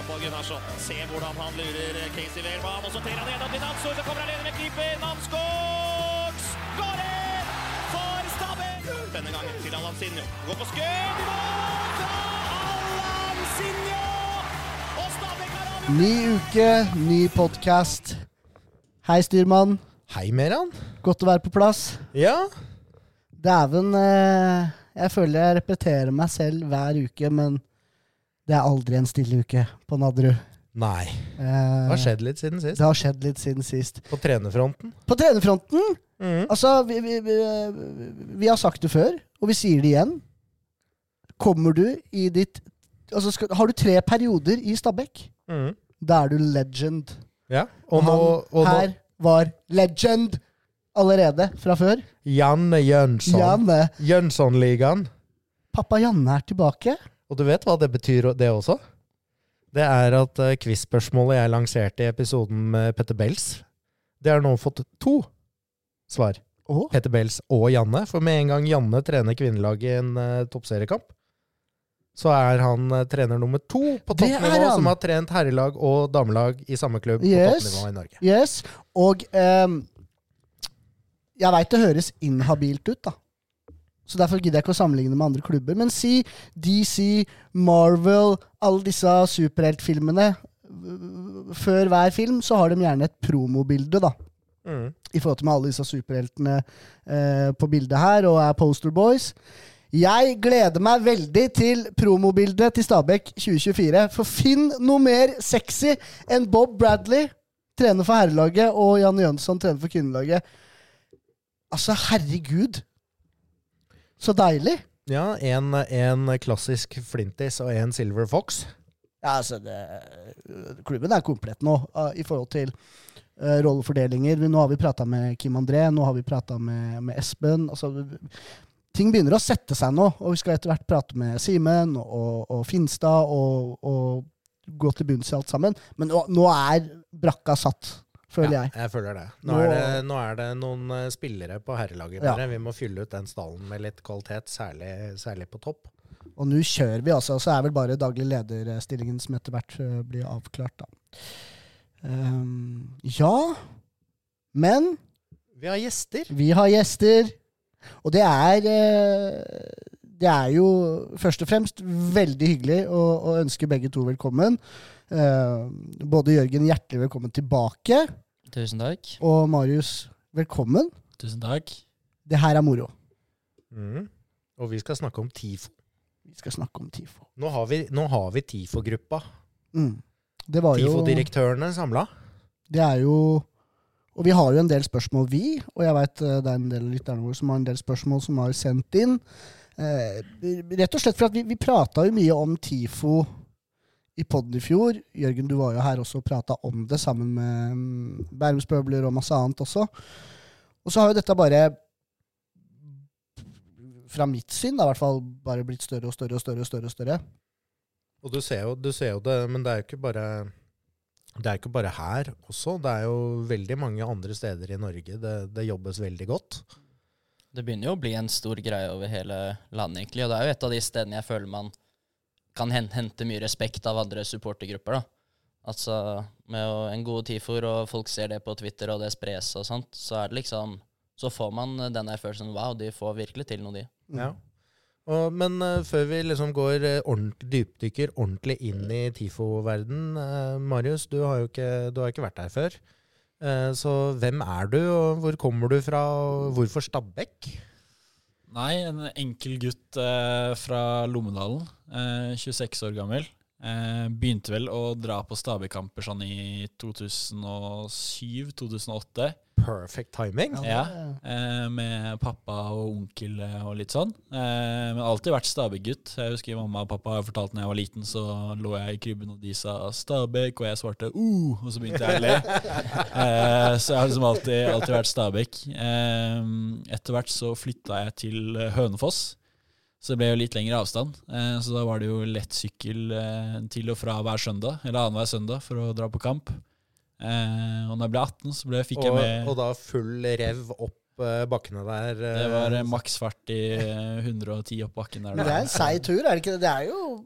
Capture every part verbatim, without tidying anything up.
på Gunnarsson. Se hvordan han lurer Casey Wehrmann, og så trer han gjennom til Namsgaard, så kommer han alene med keeper. Namsgaard skårer for Stabæk! Denne gangen til Alansinho. Går på skudd i mål fra Alansinho! Og Stabæk har avgjort! Ny uke, ny podcast. Hei styrmann. Hei Meran. Godt å være på plass. Ja. Dæven, eh, jeg føler jeg repeterer meg selv hver uke, men det er aldri en stille uke på Nadderud. Nei. Eh, Det har skjedd litt siden sist. Det har skjedd litt siden sist. På trenerfronten. På trenerfronten, Mm. altså, vi, vi, vi, vi har sagt det før, og vi sier det igjen. Kommer du i ditt, altså skal, har du tre perioder i Stabæk, Mm. da er du legend. Ja. Og, Og nå, han og her nå var legend allerede fra før. Janne Jønsson. Janne. Jønsson-ligaen. Pappa Janne er tilbake. Og du vet hva det betyr det også? Det er at uh, quiz-spørsmålet jeg lanserte i episoden med Petter Bels, det har nå fått to svar. Åh. Petter Bels og Janne. For med en gang Janne trener kvinnelaget i en uh, toppseriekamp, så er han uh, trener nummer to på Det er toppnivå, han. som har trent herrelag og damelag i samme klubb på Yes. toppnivå i Norge. Yes, og ehm, jeg vet det høres inhabilt ut da. Så derfor gidder jeg ikke å sammenligne med andre klubber. Men si D C, Marvel, alle disse superheltfilmene. Før hver film så har de gjerne et promobilde da. Mm. I forhold til med alle disse superheltene eh, på bildet her, og er posterboys. Jeg gleder meg veldig til promobildet til Stabæk tjue tjuefire. For finn noe mer sexy enn Bob Bradley, trener for herrelaget, og Janne Jønsson, trener for kvinnelaget. Altså, herregud. Så deilig. Ja, en, en klassisk Flintis og en Silver Fox. Ja, altså, det, klubben er komplett nå, uh, i forhold til uh, rollefordelinger. Nå har vi pratet med Kim André, nå har vi pratet med, med Espen. Altså, ting begynner å sette seg nå, og vi skal etter hvert prate med Simen og, og Finstad og, og gå til bunns i alt sammen. Men nå, nå er brakka satt, føler Ja, jeg. jeg føler det. Nå, Nå- er det. nå er det noen eh, spillere på herrelaget. Ja. Bare. Vi må fylle ut den stallen med litt kvalitet, særlig, særlig på topp. Og nå kjører vi altså, så er vel bare daglig lederstillingen som etter hvert uh, blir avklart da. Um, ja, men Vi har gjester. vi har gjester, og det er, uh, det er jo først og fremst veldig hyggelig å, å ønske begge to velkommen. Uh, både Jørgen, hjertelig velkommen tilbake, Tusen takk. og Marius, velkommen. Tusen takk. Det her er moro. Mm. Og vi skal snakke om TIFO. Vi skal snakke om TIFO. Nå har vi, nå har vi TIFO-gruppa. Mm. Det var jo... TIFO-direktørene samlet. Det er jo, og vi har jo en del spørsmål vi, og jeg vet eh, det er en del lytterne våre som har en del spørsmål som har sendt inn. Eh, rett og slett for at vi, vi pratet jo mye om TIFO i podden i fjor. Jørgen, du var jo her også og pratet om det sammen med um, Bærums Pøbler og masse annet også. Og så har jo dette bare, fra mitt syn da, i hvert fall, bare blitt større og større og større og større og større. Og du ser, jo, du ser jo det, men det er jo ikke bare, det er ikke bare her også. Det er jo veldig mange andre steder i Norge. Det, det jobbes veldig godt. Det begynner jo å bli en stor greie over hele landet, egentlig. Og det er jo et av de stedene jeg føler man kan hente mye respekt av andre supportergrupper, da. Altså, med å, en god tifor, og folk ser det på Twitter, og det spres og sånt, så er det liksom, så får man den der følelsen, wow, de får virkelig til noe, de. Ja. Og, men uh, før vi liksom går uh, ordentlig, dypdykker ordentlig inn i TIFO-verden, uh, Marius, du har jo ikke, du har ikke vært her før. Uh, så hvem er du, og hvor kommer du fra, og hvorfor Stabæk? Nei, en enkel gutt eh, fra Lommedalen, eh, tjueseks år gammel. Eh, begynte vel å dra på Stabæk-kamper sånn i to tusen syv til to tusen åtte. Perfect timing. Ja, eh, med pappa og onkel eh, og litt sånn. Eh, men alltid vært Stabæk-gutt. Jeg husker mamma og pappa har fortalt når jeg var liten, så lå jeg i krybben og de sa Stabæk, og jeg svarte uh, og så begynte jeg å le. eh, så jeg har liksom alltid, alltid vært Stabæk. Eh, etter hvert så flytta jeg til Hønefoss, så det ble jo litt lengre avstand. Eh, så da var det jo lett sykkel eh, til og fra hver søndag, eller annen hver søndag, for å dra på kamp. Eh, og når jeg ble atten, så ble, fikk Og, jeg med... og da full rev opp uh, bakkene der. Uh, Det var eh, maks fart i eh, hundre og ti opp bakken der. Men det er en seig tur, er det ikke det? Det er jo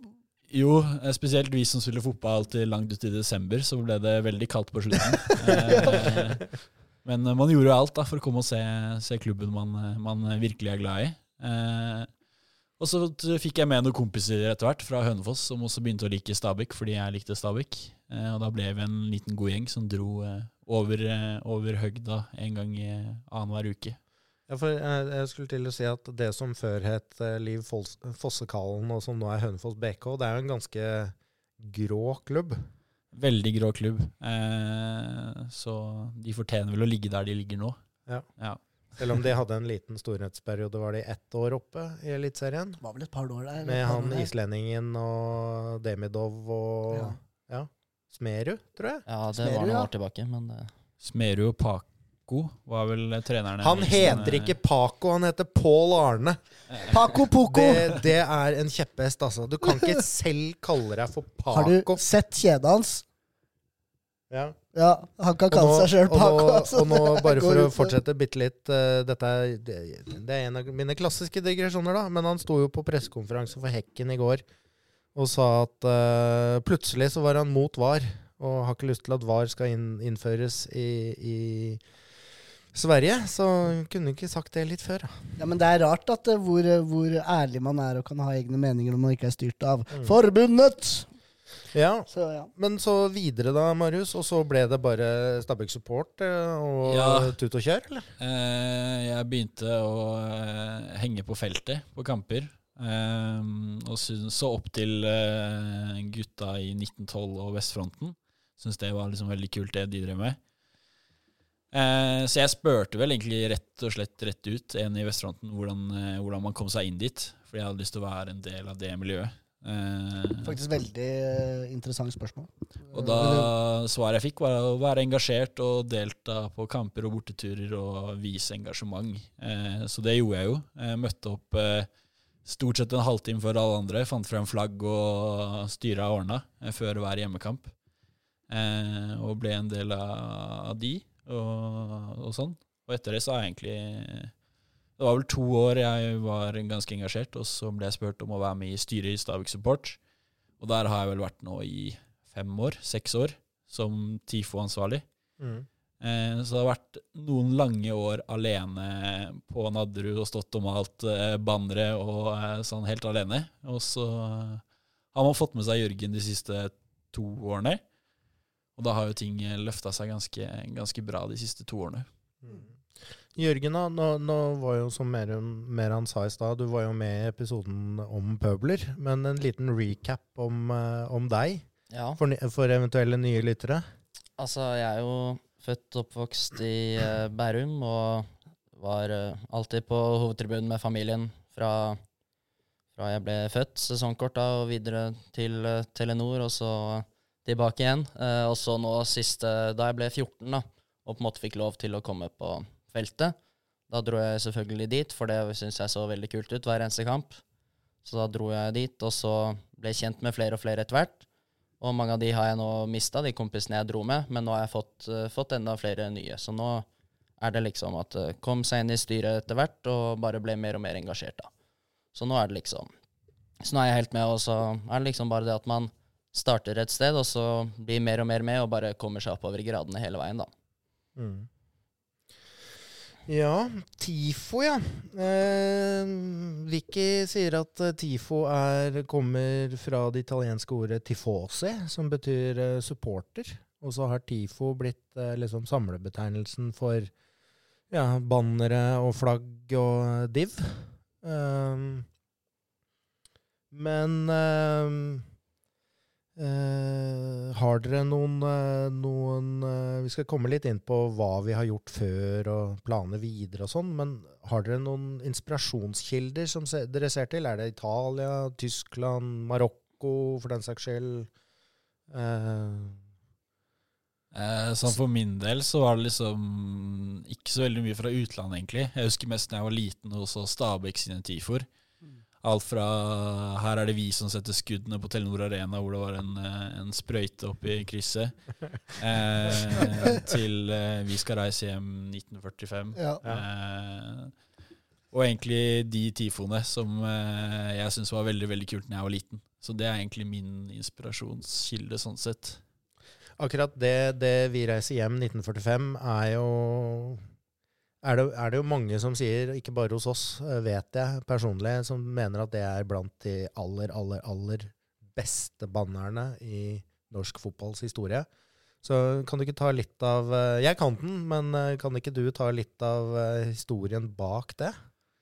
Jo, eh, spesielt vi som spiller fotball til langt ut i desember, så ble det veldig kaldt på slutten. eh, men man gjorde jo alt da, for å komme og se, se klubben man, man virkelig er glad i. Eh, og så fikk jeg med noen kompiser etter hvert fra Hønefoss, som også begynte å like Stabæk, fordi jeg likte Stabæk. Eh, og da ble vi en liten god gjeng som dro eh, over, eh, over Høgda en gang i annen hver uke. Ja, for jeg, jeg skulle til å si at det som før het uh, Liv Foss, Fossekallen, og som nå er Hønefoss B K, det er jo en ganske grå klubb. Veldig grå klubb. Eh, så de fortjener vel å ligge der de ligger nå. Ja. Ja. Selv om de hadde en liten storhetsperiode, var de ett år oppe i Elitserien. Det var vel et par år der. Med han islendingen og Demidov og ja. Ja. Smerud, tror jeg. Ja, det Smerud, var noen ja. år tilbake, men det... Smerud og Paco var vel trenerne. Han heter ikke Paco, han heter Pål Arne. Paco Poco! Det, det er en kjepphest, altså. Du kan ikke selv kalle deg for Paco. Har du sett kjedet hans? Ja. Ja, han kan kalle seg selv og Paco. nå, altså. og nå bare Det for går å ut på- fortsette bitte litt, uh, dette er, det, det er en av mine klassiske digresjoner da, men han sto jo på pressekonferanse for Hekken i går, og sa at uh, plutselig så var han mot V A R, og har ikke lyst til at V A R skal inn, innføres i, i Sverige, så kunne ikke sagt det litt før. Da. Ja, men det er rart at uh, hvor, uh, hvor ærlig man er og kan ha egne meninger når man ikke er styrt av Mm. forbundet. Ja, Så ja. men så videre da, Marius, og så ble det bare Stabæk Support uh, og Ja. tut og kjør, eller? Eh, jeg begynte å eh, henge på feltet på kamper. Eh, og sy- så opp til eh, gutta i nitten tolv og Vestfronten. Syns det var liksom veldig kult det de drev med. Eh, så jeg spurte vel egentlig rett og slett rett ut en i Vestfronten hvordan, eh, hvordan man kom seg inn dit. Fordi jeg hadde lyst til å være en del av det miljøet. Eh, Faktisk veldig uh, interessant spørsmål. Og da svaret jeg fikk var å være engasjert og delta på kamper og borteturer og vise engasjement. Eh, så det gjorde jeg jo. Jeg møtte opp eh, stort sett en halvtime før alle andre, fant frem flagg og styret av ordna eh, før hver hjemmekamp. Eh, og ble en del av, av de og, og sånn. Og etter det så er jeg egentlig... Det var vel to år jeg var ganske engasjert, og så ble jeg spurt om å være med i styret i Stabæk Support. Og der har jeg vel vært nå i fem år, seks år, som TIFO-ansvarlig. Mm. Eh, så det har vært noen lange år alene på Nadderud og stått og malt eh, bannere og eh, sånn helt alene. Og så har man fått med seg Jørgen de siste to årene. Og da har jo ting løftet seg ganske, ganske bra de siste to årene. Mm. Jørgen, da, nå, nå var jo som mer, mer han sa i stad, du var jo med i episoden om pøbler, men en liten recap om, uh, om deg, Ja, for, for eventuelle nye lyttere. altså jeg er jo født og oppvokst i eh, Bærum, og var eh, alltid på hovedtribunen med familien fra, fra jeg ble født, sesongkort da, og videre til eh, Telenor, og så tilbake igjen. Eh, og så nå siste, da jeg ble fjorten da, og på en måte fikk lov til å komme på feltet, da dro jeg selvfølgelig dit, for det synes jeg så veldig kult ut hver eneste kamp. Så da dro jeg dit, og så ble jeg kjent med flere og flere etter hvert. Og mange av de har jeg nå mistet, de kompisene jeg dro med, men nå har jeg fått, uh, fått enda flere nye. Så nå er det liksom at uh, kom seg inn i styret etter hvert, og bare ble mer og mer engasjert da. Så nå er det liksom, så nå er jeg helt med, og så er det liksom bare det at man starter et sted, og så blir mer og mer med, og bare kommer seg oppover i gradene hele veien da. Mm. Ja, TIFO, ja. Eh, Vicky sier at eh, TIFO er, kommer fra det italienske ordet tifosi, som betyr eh, supporter. Og så har TIFO blitt eh, liksom samlebetegnelsen for ja, bannere og flagg og div. Eh, men eh, Uh, har dere noen, uh, noen uh, vi skal komme litt inn på hva vi har gjort før og planer videre og sånn, men har dere noen inspirasjonskilder som se, dere ser til? Er det Italia, Tyskland, Marokko for den saks skyld? Uh, Eh, sånn for min del så var det liksom ikke så veldig mye fra utlandet egentlig. Jeg husker mest når jeg var liten og så Stabæk sine tifor. Alt fra her er det vi som setter skuddene på Telenor Arena hvor det var en, en sprøyte oppe i krysset, eh, til eh, vi skal reise hjem nitten førtifem. Ja. Eh, Og egentlig de tifoene som eh, jeg synes var veldig, veldig kult når jeg var liten. Så det er egentlig min inspirasjonskilde sånn sett. Akkurat det, det Vi reiser hjem nitten førtifem er jo er det, er det jo mange som sier, ikke bare hos oss, vet jeg personlig, som mener at det er blant de aller, aller, aller beste bannerne i norsk fotballs historie. Så kan du ikke ta litt av, jeg kan den, men kan ikke du ta litt av historien bak det?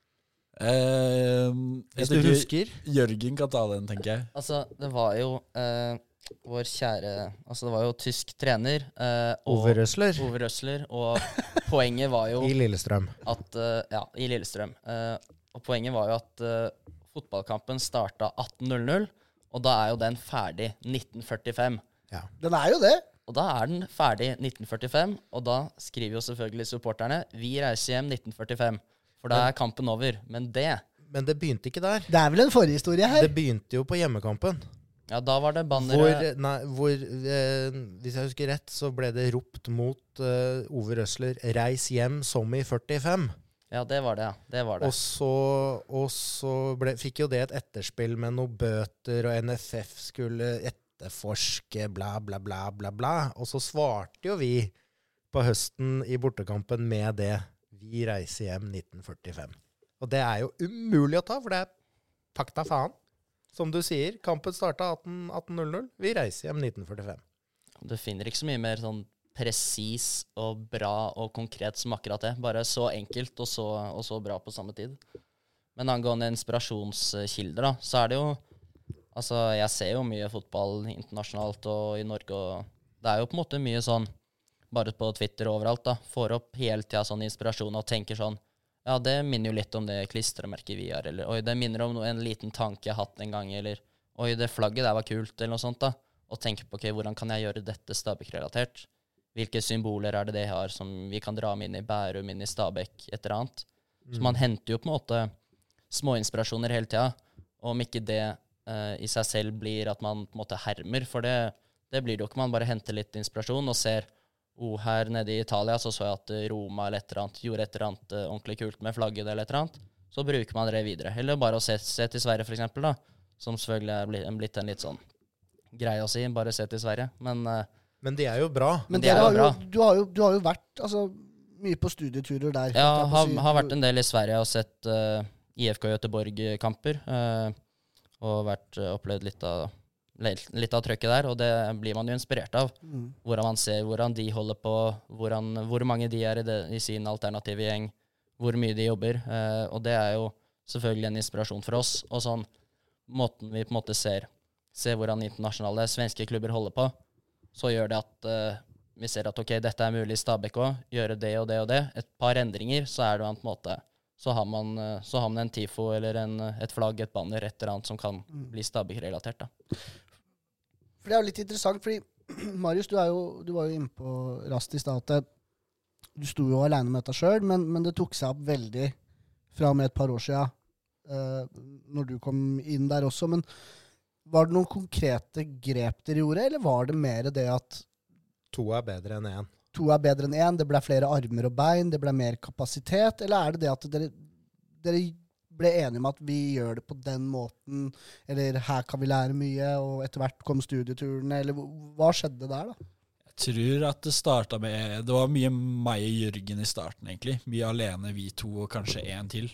Eh, Hvis du husker? Jørgen kan ta den, tenker jeg. Altså, det var jo eh, vår kjære Altså, det var jo tysk trener. Eh, og, Ove Røsler. Ove Røsler. Og poenget var jo I Lillestrøm. at eh, Ja, i Lillestrøm. Eh, og poenget var jo at eh, fotballkampen starta atten null null, og da er jo den ferdig nitten førtifem. Ja. Den er jo det. Og da er den ferdig nitten førtifem, og da skriver jo selvfølgelig supporterne Vi reiser hjem nitten førtifem, for da er kampen over. Men det Men det begynte ikke der. Det er vel en forhistorie her. Det begynte jo på hjemmekampen. Ja, da var det bannere Hvor, nei, hvor eh, hvis jeg husker rett, så ble det ropt mot eh, Ove Røsler 'Reis hjem som i førtifem'. Ja, det var det, ja. Det var det. Og så, og så ble, fikk jo det et etterspill med noen bøter, og N F F skulle etterforske, bla, bla, bla, bla, bla. Og så svarte jo vi på høsten i bortekampen med det 'Vi reiser hjem nitten førtifem'. Og det er jo umulig å ta, for det er fakta faen. Som du sier, kampen starta atten null null. Vi reiser hjem nitten førtifem. Du finner ikke så mye mer sånn presis og bra og konkret som akkurat det. Bare så enkelt og så, og så bra på samme tid. Men angående inspirasjonskilder, da, så er det jo Altså, jeg ser jo mye fotball internasjonalt og i Norge, og det er jo på en måte mye sånn, bare på Twitter og overalt, da, får opp hele tida sånn inspirasjon og tenker sånn, ja, det minner jo litt om det klistremerket vi har, eller oi, det minner om en liten tanke jeg har hatt en gang, eller oi, det flagget der var kult, eller noe sånt, da. Og tenker på, ok, hvordan kan jeg gjøre dette Stabæk-relatert? Hvilke symboler er det det har som vi kan dra med inn i Bærum, inn i Stabæk, et eller annet? Mm. Så man henter jo på en måte små inspirasjoner hele tida, og om ikke det uh, i seg selv blir at man på en måte hermer, for det, det blir det jo ikke. Man bare henter litt inspirasjon og ser, oh, her nede i Italia så så jeg at Roma eller et eller annet gjorde et eller annet uh, ordentlig kult med flagget eller et eller annet. Så bruker man det videre. Eller bare å se, se til Sverige, for eksempel, da, som selvfølgelig er blitt, blitt en litt sånn greie å si, bare se til Sverige. Men, uh, Men de er jo bra. Men de er jo har bra. Jo, du, har jo, du har jo vært altså, mye på studieturer der. ja, holdt jeg på å har, si. har vært en del i Sverige og sett uh, I F K Göteborg-kamper. Uh, og vært, uh, opplevd litt av, litt av trøkket der, og det blir man jo inspirert av. Mm. Hvordan man ser hvordan de holder på, hvordan, hvor mange de er i, det, i sin alternative gjeng, hvor mye de jobber. Uh, og det er jo selvfølgelig en inspirasjon for oss. Og sånn måten vi på en måte ser, ser hvordan internasjonale svenske klubber holder på, så gjør det at uh, vi ser at ok, dette er mulig i Stabæk også, gjøre det og det og det. Et par endringer, så er det en måte, så har man, uh, så har man en tifo eller en, et flagg, et banner, et eller annet som kan bli Stabæk-relatert da. For det er jo litt interessant, fordi Marius, du, er jo, du var jo inne på rast i stad at du sto jo alene med dette selv, men, men det tok seg opp veldig fra og med et par år siden, uh, når du kom inn der også. Men var det noen konkrete grep dere gjorde, eller var det mer det at To er bedre enn én. to er bedre enn én, det ble flere armer og bein, det ble mer kapasitet, eller er det det at dere, dere ble enige om at vi gjør det på den måten, eller her kan vi lære mye, og etter hvert kom studieturene, eller hva skjedde der da? Jeg tror at det startet med, det var mye meg og Jørgen i starten egentlig, mye alene vi to og kanskje en til.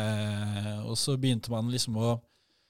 Eh, og så begynte man liksom å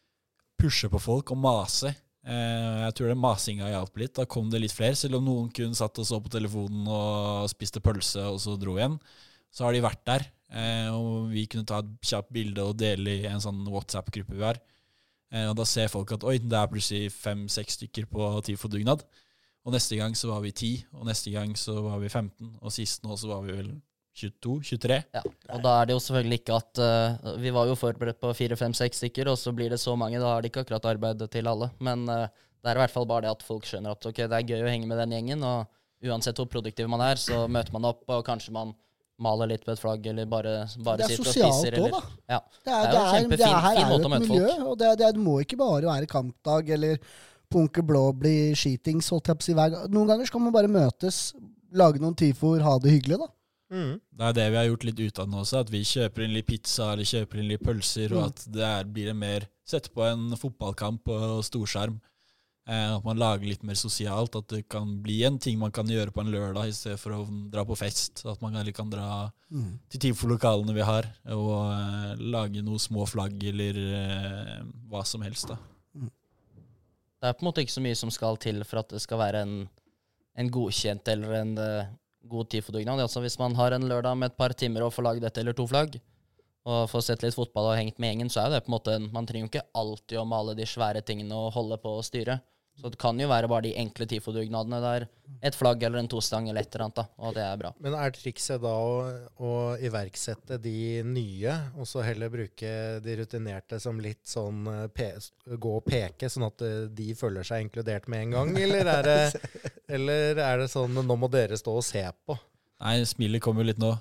pushe på folk og mase. Eh, jeg tror det masinga hjalp litt, da kom det litt flere, selv om noen kun satt og så på telefonen og spiste pølse og så dro igjen. Så har de vært der, eh, og vi kunne ta et kjapt bilde og dele i en sånn WhatsApp-gruppe vi har. Eh, og da ser folk at oi, det er plutselig fem-seks stykker på Tifo-dugnad. Og neste gang så var vi ti, og neste gang så var vi femten, og sist nå så var vi vel tjueto, tjuetre. Ja, og da er det jo selvfølgelig ikke at uh, vi var jo forberedt på fire, fem, seks stykker, og så blir det så mange, da har det ikke akkurat arbeidet til alle. Men uh, det er i hvert fall bare det at folk skjønner at ok, det er gøy å henge med den gjengen, og uansett hvor produktiv man er, så møter man opp, og kanskje man maler litt på et flagg, eller bare, bare Det er sitter og sosialt spiser. også, Eller, da. ja. Det er, Det er jo det er, kjempefin- det er, her fin er måte jo å et møte miljø, folk. og det, det, det må ikke bare være kampdag, eller punke blå bli skitings, holdt jeg på å si hver gang. Noen ganger skal man bare møtes, lage noen tifoer, ha det hyggelig da. Mm. Det er det vi har gjort litt ut av nå også, at vi kjøper inn litt pizza eller kjøper inn litt pølser, og at det er, blir en mer, sette på en fotballkamp på storskjerm, eh, at man lager litt mer sosialt, at det kan bli en ting man kan gjøre på en lørdag i stedet for å dra på fest, at man kan, kan dra mm. til tifo-lokalene vi har, og eh, lage noen små flagg eller eh, hva som helst da. Mm. Det er på en måte ikke så mye som skal til for at det skal være en, en godkjent eller en uh, god tifo-dugnad. Altså, hvis man har en lørdag med et par timer og får laget ett eller to flagg, og får sett litt fotball og hengt med gjengen, så er det på en måte, en, man trenger jo ikke alltid å male de svære tingene og holde på å styre. Så det kan jo være bare de enkle tifo-dugnadene der, et flagg eller en tostang eller et eller annet, da, og det er bra. Men er trikset da å, å iverksette de nye, og så heller bruke de rutinerte som litt sånn pe gå og peke, sånn at de føler seg inkludert med en gang, eller er det, eller er det sånn, nå må dere stå og se på? Nei, smilet kommer jo litt nå.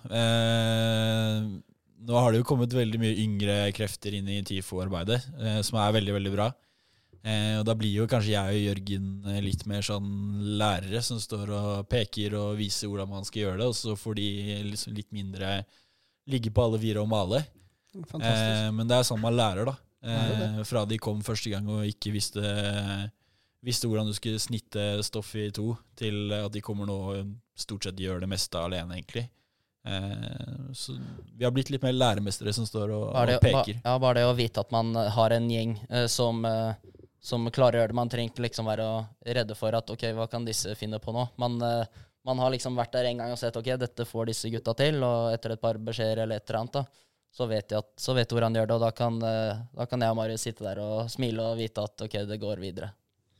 Eh, nå har det jo kommet veldig mye yngre krefter inn i tifo-arbeidet, eh, som er veldig, veldig bra. Eh, og da blir jo kanskje jeg og Jørgen litt mer sånn lærere som står og peker og viser hvordan man skal gjøre det, og så får de liksom litt mindre ligge på alle fire og male. Eh, men det er sånn man lærer da. Eh, fra de kom første gang og ikke visste, visste hvordan du skulle snitte stoff i to, til at de kommer nå og stort sett gjør det meste alene egentlig. Eh, så vi har blitt litt mer læremestere som står og, det, og peker. Ba, ja, bare det å vite at man har en gjeng eh, som... Eh, som klarer å gjøre det. Man trenger ikke liksom være redde for at, ok, hva kan disse finne på nå? Man, uh, man har liksom vært der en gang og sett, ok, dette får disse gutta til, og etter et par beskjeder eller et eller annet, da, så vet jeg at, så vet jeg hvordan de gjør det, og da kan, uh, da kan jeg og Marius sitte der og smile og vite at, ok, det går videre.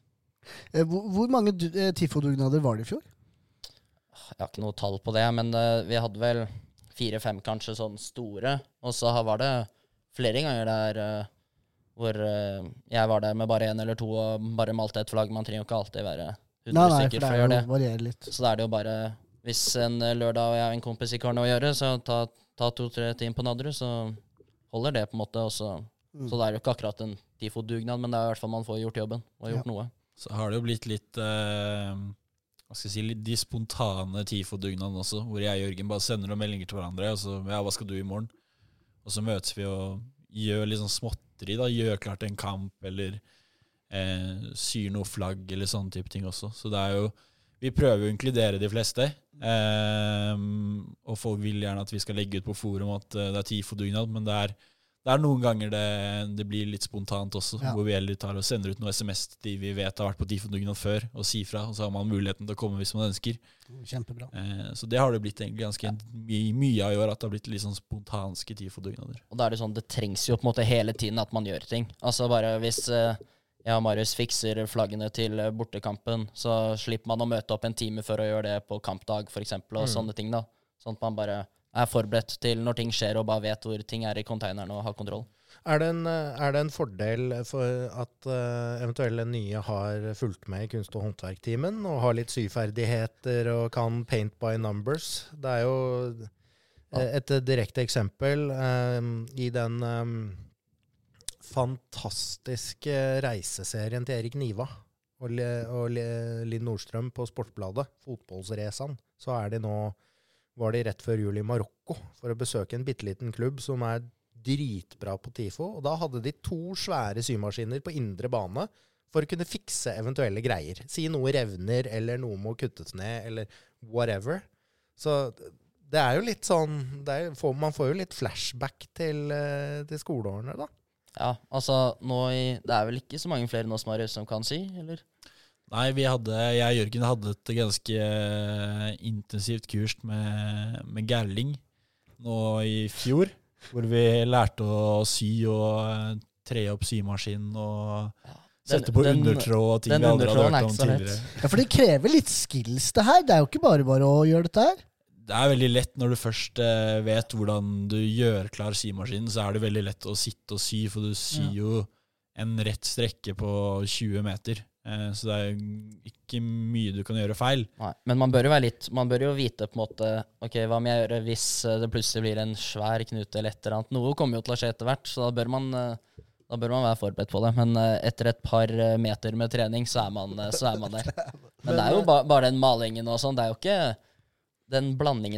Eh, hvor, hvor mange uh, tifo-dugnader var det i fjor? Jeg har ikke noe tall på det, men uh, vi hadde vel fire-fem kanskje sånn store, og så var det flere ganger der... Uh, hvor uh, jeg var der med bare en eller to og bare malte et flagg. Man trenger jo ikke alltid være hundre nei, nei, stykker for å gjøre det. Litt. Så da er det jo bare, hvis en lørdag og jeg og en kompis ikke har noe å gjøre, så ta, ta to-tre timer på Nadderud, så holder det på en måte. Også. Mm. Så det er jo ikke akkurat en tifo-dugnad, men det er i hvert fall man får gjort jobben og gjort ja. noe. Så har det jo blitt litt, uh, hva skal jeg si, litt de spontane tifo-dugnadene også, hvor jeg og Jørgen bare sender noen meldinger til hverandre, og så, ja, hva skal du i morgen? Og så møtes vi og gjør litt sånn småtteri da, gjør klart en kamp, eller eh, syr noe flagg, eller sånne type ting også. Så det er jo, vi prøver jo å inkludere de fleste, eh, og folk vil gjerne at vi skal legge ut på forum at uh, det er tifo-dugnad, men det er, det er noen ganger det, det blir litt spontant også, ja. Hvor vi heller tar og sender ut noe sms til de vi vet har vært på tifo-dugnad før, og sier fra, og så har man muligheten til å komme hvis man ønsker. Kjempebra. Eh, så det har det blitt egentlig ganske my mye av i år, at det har blitt litt sånn spontanske tifo-dugnader. Og da er det sånn, det trengs jo på en måte hele tiden at man gjør ting. Altså bare hvis eh, jeg og Marius fikser flaggene til bortekampen, så slipper man å møte opp en time før å gjøre det på kampdag, for eksempel, og mm. sånne ting da. Sånn at man bare er forberedt til når ting skjer, og bare vet hvor ting er i containeren og har kontroll. Er det en, er det en fordel for at uh, eventuelle nye har fulgt med i kunst- og håndverktimen, og har litt syferdigheter og kan paint by numbers? Det er jo et direkte eksempel um, i den um, fantastiske reiseserien til Erik Niva og, og Linn Nordstrøm på Sportbladet, Fotballsresan, så er de nå, var de rett før jul i Marokko for å besøke en bitteliten klubb som er dritbra på tifo, og da hadde de to svære symaskiner på indre bane for å kunne fikse eventuelle greier. Si noe revner, eller noe må kuttes ned, eller whatever. Så det er jo litt sånn, det er, man får jo litt flashback til, til skoleårene da. Ja, altså nå i, det er vel ikke så mange flere nå som Marius som kan si, eller? Nei, vi hadde, jeg og Jørgen hadde et ganske intensivt kurs med, med Gerling nå i fjor, hvor vi lærte å sy og tre opp symaskinen og ja, den, sette på den, undertråd og ting vi aldri hadde hørt om tidligere. Ja, for det krever litt skills det her. Det er jo ikke bare bare å gjøre dette her. Det er veldig lett når du først eh, vet hvordan du gjør klar symaskinen, så er det veldig lett å sitte og sy, for du syr ja. jo en rett strekke på tjue meter. Eh, så det er ikke mye du kan gjøre feil. Nei, men man bør jo være litt, man bør jo vite på en måte, ok, hva må jeg gjøre hvis det plutselig blir en svær knute eller et eller annet. Noe kommer jo til å skje etter hvert, så da bør man, da bør man være forberedt på det. Men etter et par meter med trening, så er man, så er man der. Men det er jo ba, bare den malingen og sånn, det er jo ikke den blandingen av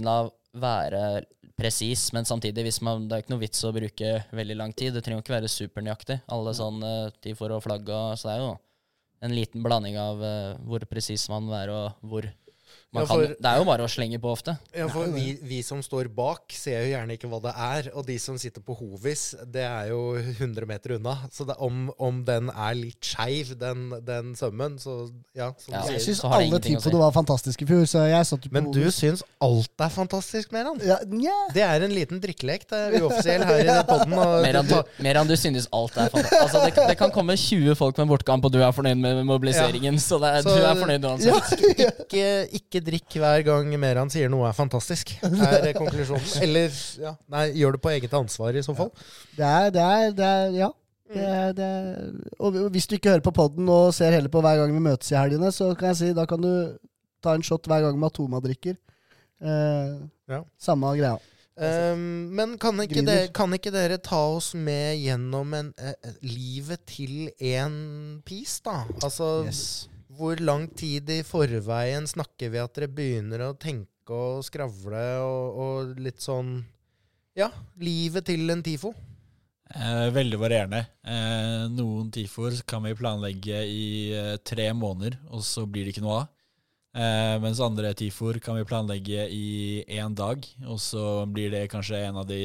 være presis, men samtidig, hvis man, det er ikke noe vits å bruke veldig lang tid. Det trenger jo ikke være supernøyaktig. Alle sånne tifor og flagg, og, så det er jo en liten blanding av uh, hvor presis man må være, og hvor man Ja, for- kan. Det er jo bare å slenge på ofte. Ja, for vi, vi som står bak, ser jo gjerne ikke hva det er. Og de som sitter på hovis, det er jo hundre meter unna. Så det, om, om den er litt skeiv, den, den sømmen, så ja. Som Ja, du Jeg sier. syns så har det alle ingenting å si. tifoene var fantastiske i fjor, så jeg satt jo på Men du hodet. syns alt er fantastisk, Meran? Ja, nja. Det er en liten drikkelek. Det er uoffisiell her i podden. Mer enn du, mer enn du synes alt er fantastisk. Altså, det, det kan komme tjue folk med bortkamp, og du er fornøyd med mobiliseringen, så, det, Så- du er fornøyd uansett. Ja, Ikke, ikke drikk hver gang Meran sier noe er fantastisk, er konklusjonen. Eller ja, nei, gjør det på eget ansvar i så fall. det er, det er, det er Ja. Det er, det er, og hvis du ikke hører på podden og ser heller på hver gang vi møtes i helgene, så kan jeg si da kan du ta en shot hver gang Matoma drikker. Eh, Ja. Samme greia. Um, men kan ikke, Griner. dere, kan ikke dere ta oss med gjennom en, eh, livet til en pis, da? Altså, hvor lang tid i forveien snakker vi at dere begynner å tenke og skravle og, og litt sånn Ja, livet til en tifo. Eh, veldig varierende. Eh, noen tifoer kan vi planlegge i eh, tre måneder, og så blir det ikke noe av. Eh, mens andre tifoer kan vi planlegge i én dag, og så blir det kanskje en av de,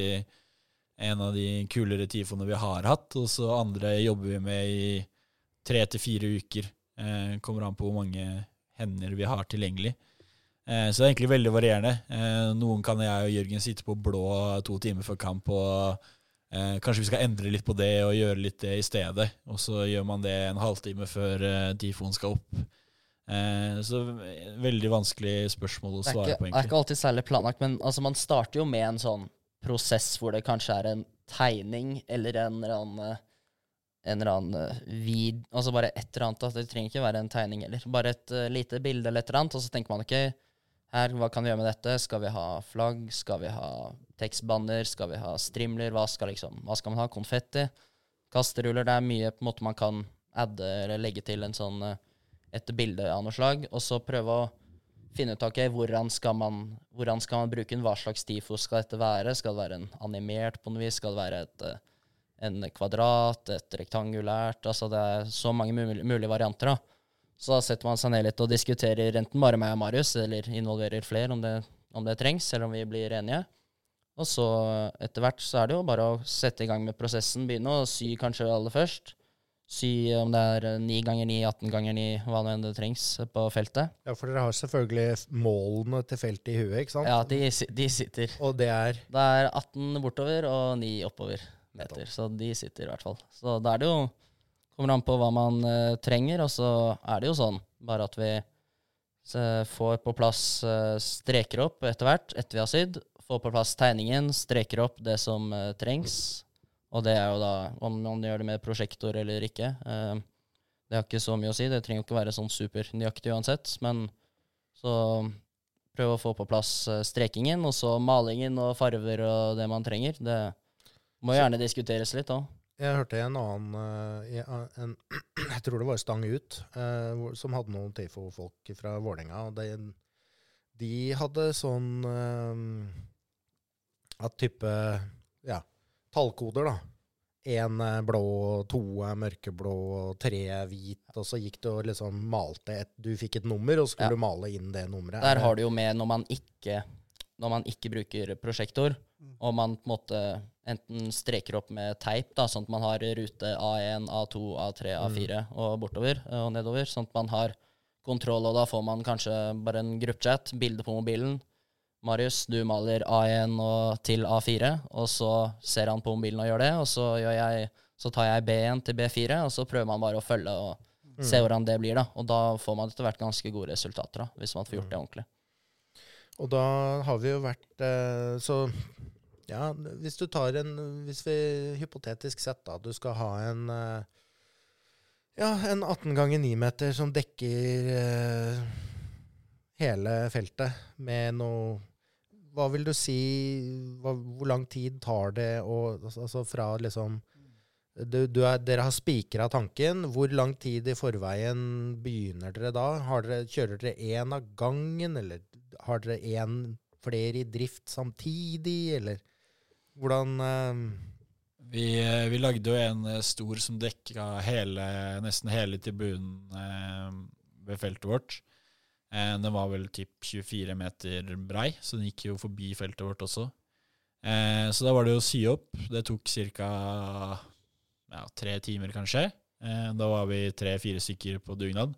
en av de kulere tifoene vi har hatt. Og så andre jobber vi med i tre til fire uker. Eh, kommer an på hvor mange hender vi har tilgjengelig. Eh, så det er egentlig veldig varierende. Eh, noen kan jeg og Jørgen sitte på blå to timer før kamp, og eh, kanskje vi skal endre litt på det og gjøre litt det i stedet. Og så gjør man det en halvtime før eh, tifoen skal opp. Eh, så veldig vanskelig spørsmål å Det er, svare ikke, på, det er egentlig. ikke alltid særlig planlagt, men altså, man starter jo med en sånn prosess hvor det kanskje er en tegning eller en eller annen eh, en eller annen eh, vid, altså bare et eller annet, altså, det trenger ikke være en tegning heller, bare et eh, lite bilde eller et eller annet, og så tenker man, ok, her, hva kan vi gjøre med dette? Skal vi ha flagg? Skal vi ha tekstbanner? Skal vi ha strimler? Hva skal, liksom, hva skal man ha? Konfetti? Kasteruller? Det er mye på en måte man kan adde eller legge til en sånn, eh, et bilde av noe slag, og så prøve å finne ut, ok, hvordan skal man, hvordan skal man bruke den? Hva slags tifo skal dette være? Skal det være en animert på noe vis? Skal det være et, eh, en kvadrat, et rektangulært? Altså det er så mange mulige, mulige varianter da. Så da setter man seg ned litt og diskuterer enten bare meg og Marius, eller involverer flere om det, om det trengs, eller om vi blir enige. Og så etter hvert så er det jo bare å sette i gang med prosessen, begynne å sy kanskje aller først. Sy om det er ni ganger ni, atten ganger ni, hva nå enn det trengs på feltet. Ja, for dere har selvfølgelig målene til feltet i huet, ikke sant? Ja, de, si- de sitter. Og det er Det er atten bortover og ni oppover meter, så de sitter i hvert fall. Så da er det jo, kommer an på hva man eh, trenger, og så er det jo sånn, bare at vi eh, får på plass, eh, streker opp etter hvert, etter vi har sydd, får på plass tegningen, streker opp det som eh, trengs, og det er jo da, om man gjør det med prosjektor eller ikke, eh, det har ikke så mye å si, det trenger jo ikke være sånn super nøyaktig uansett, men så prøve å få på plass eh, strekingen, og så malingen og farver og det man trenger, det må gjerne diskuteres litt også. Jeg hørte en annen, eh, i- en, jeg tror det var Stang Ut, eh, hvor- som hadde noen tifo-folk fra Vålerenga, og de, de hadde sånn eh, at type, ja, tallkoder da. En er blå, to er mørkeblå, og tre er hvit, og så gikk du og liksom malte et, du fikk et nummer, og så skulle Ja. du male inn det nummeret. Der har du jo med når man ikke, når man ikke bruker prosjektor, og man på en måte enten streker opp med teip, da, sånn at man har rute A én, A to, A tre, A fire og bortover og nedover, sånn at man har kontroll, og da får man kanskje bare en gruppechat, bilde på mobilen. Marius, du maler A én og til A fire, og så ser han på mobilen og gjør det, og så, gjør jeg, så tar jeg B én til B fire, og så prøver man bare å følge og se hvordan det blir da, og da får man etter hvert ganske gode resultater da, hvis man får gjort det ordentlig. Og da har vi jo vært eh, så ja, hvis du tar en hvis vi hypotetisk sett da du skal ha en eh, ja, en atten ganger ni meter som dekker eh, hele feltet med noe hva vil du si hva, hvor lang tid tar det og, altså fra liksom du, du er, dere har spikret tanken. Hvor lang tid i forveien begynner dere da? Har dere, kjører dere en av gangen, eller har dere en flere i drift samtidig, eller hvordan eh... vi, vi lagde jo en stor som dekka hele, nesten hele tribunen eh, ved feltet vårt. Eh, den var vel typ tjuefire meter brei, så den gikk jo forbi feltet vårt også. Eh, så da var det jo å sy opp. Det tok cirka ja, tre timer kanskje. Eh, da var vi tre-fire stykker på dugnad.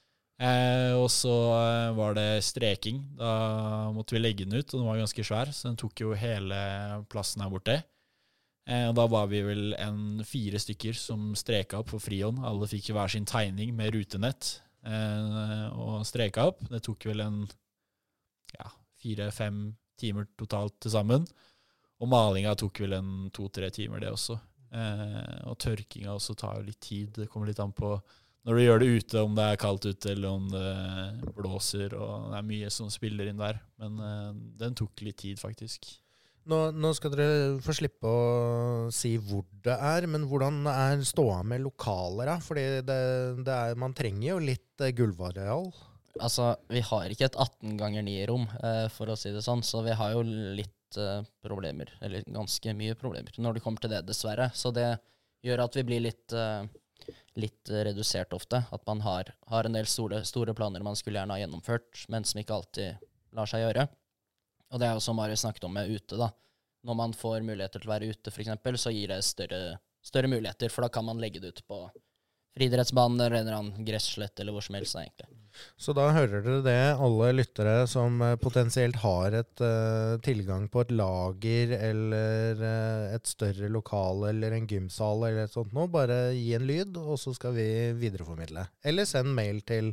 Eh, og så eh, var det streking. Da måtte vi legge den ut, og den var ganske svær, så den tok jo hele plassen her borte. Eh, og da var vi vel en fire stykker som streka opp på frihånd. Alle fikk hver sin tegning med rutenett eh, og streka opp. Det tok vel en ja, fire-fem timer totalt til sammen. Og malinga tok vel en to-tre timer det også. Eh, og tørkinga også tar jo litt tid. Det kommer litt an på når du gjør det ute, om det er kaldt ute, eller om det blåser, og det er mye som spiller inn der. Men uh, den tok litt tid, faktisk. Nå, nå skal dere få slippe å si hvor det er, men hvordan er ståa med lokaler, da? Fordi det, det er, man trenger jo litt uh, gulvareal. Altså, vi har ikke et atten ganger ni rom, uh, for å si det sånn, så vi har jo litt uh, problemer, eller ganske mye problemer, når det kommer til det, dessverre. Så det gjør at vi blir litt... Uh, litt redusert ofte, at man har, har en del store, store planer man skulle gjerne ha gjennomført, men som ikke alltid lar seg gjøre. Og det er jo som Marius snakket om med ute da. Når man får muligheter til å være ute for eksempel, så gir det større, større muligheter, for da kan man legge det ut på friidrettsbanen eller en eller annen gresslett eller hvor som helst egentlig. Så da hører dere det, alle lyttere som potensielt har et uh, tilgang på et lager eller uh, et større lokale eller en gymsal eller et sånt nå, bare gi en lyd, og så skal vi videreformidle. Eller send mail til,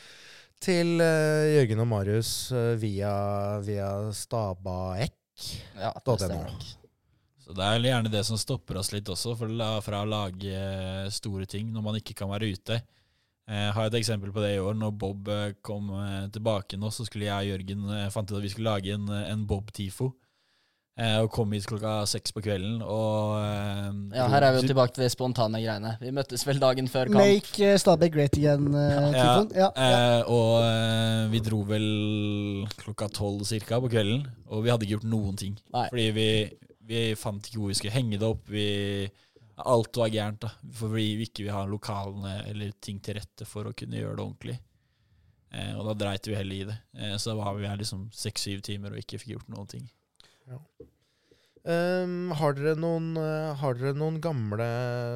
til uh, Jørgen og Marius uh, via, via stabaek. Ja, det stemmer nok. Så det er gjerne det som stopper oss litt også, for fra å lage store ting når man ikke kan være ute. Jeg har et eksempel på det i år. Når Bob kom tilbake nå, så skulle jeg og Jørgen fant ut at vi skulle lage en, en Bob-tifo. Og kom hit klokka seks på kvelden. Og, ja, her er vi jo tilbake til de spontane greiene. Vi møttes vel dagen før kamp. Make uh, Stabæk great again, uh, Tifon. Ja, ja. Eh, og eh, vi dro vel klokka tolv cirka på kvelden, og vi hadde ikke gjort noen ting. Nei. Fordi vi... Vi fant ikke hvor vi skulle henge det opp. Vi, alt var gærent, da. For vi ikke vil ha lokalene eller ting til rette for å kunne gjøre det ordentlig. Eh, og da dreit vi heller i det. Eh, så da var vi her liksom seks-syv timer og ikke fikk gjort noen ting. Ja. Um, har, dere noen, uh, har dere noen gamle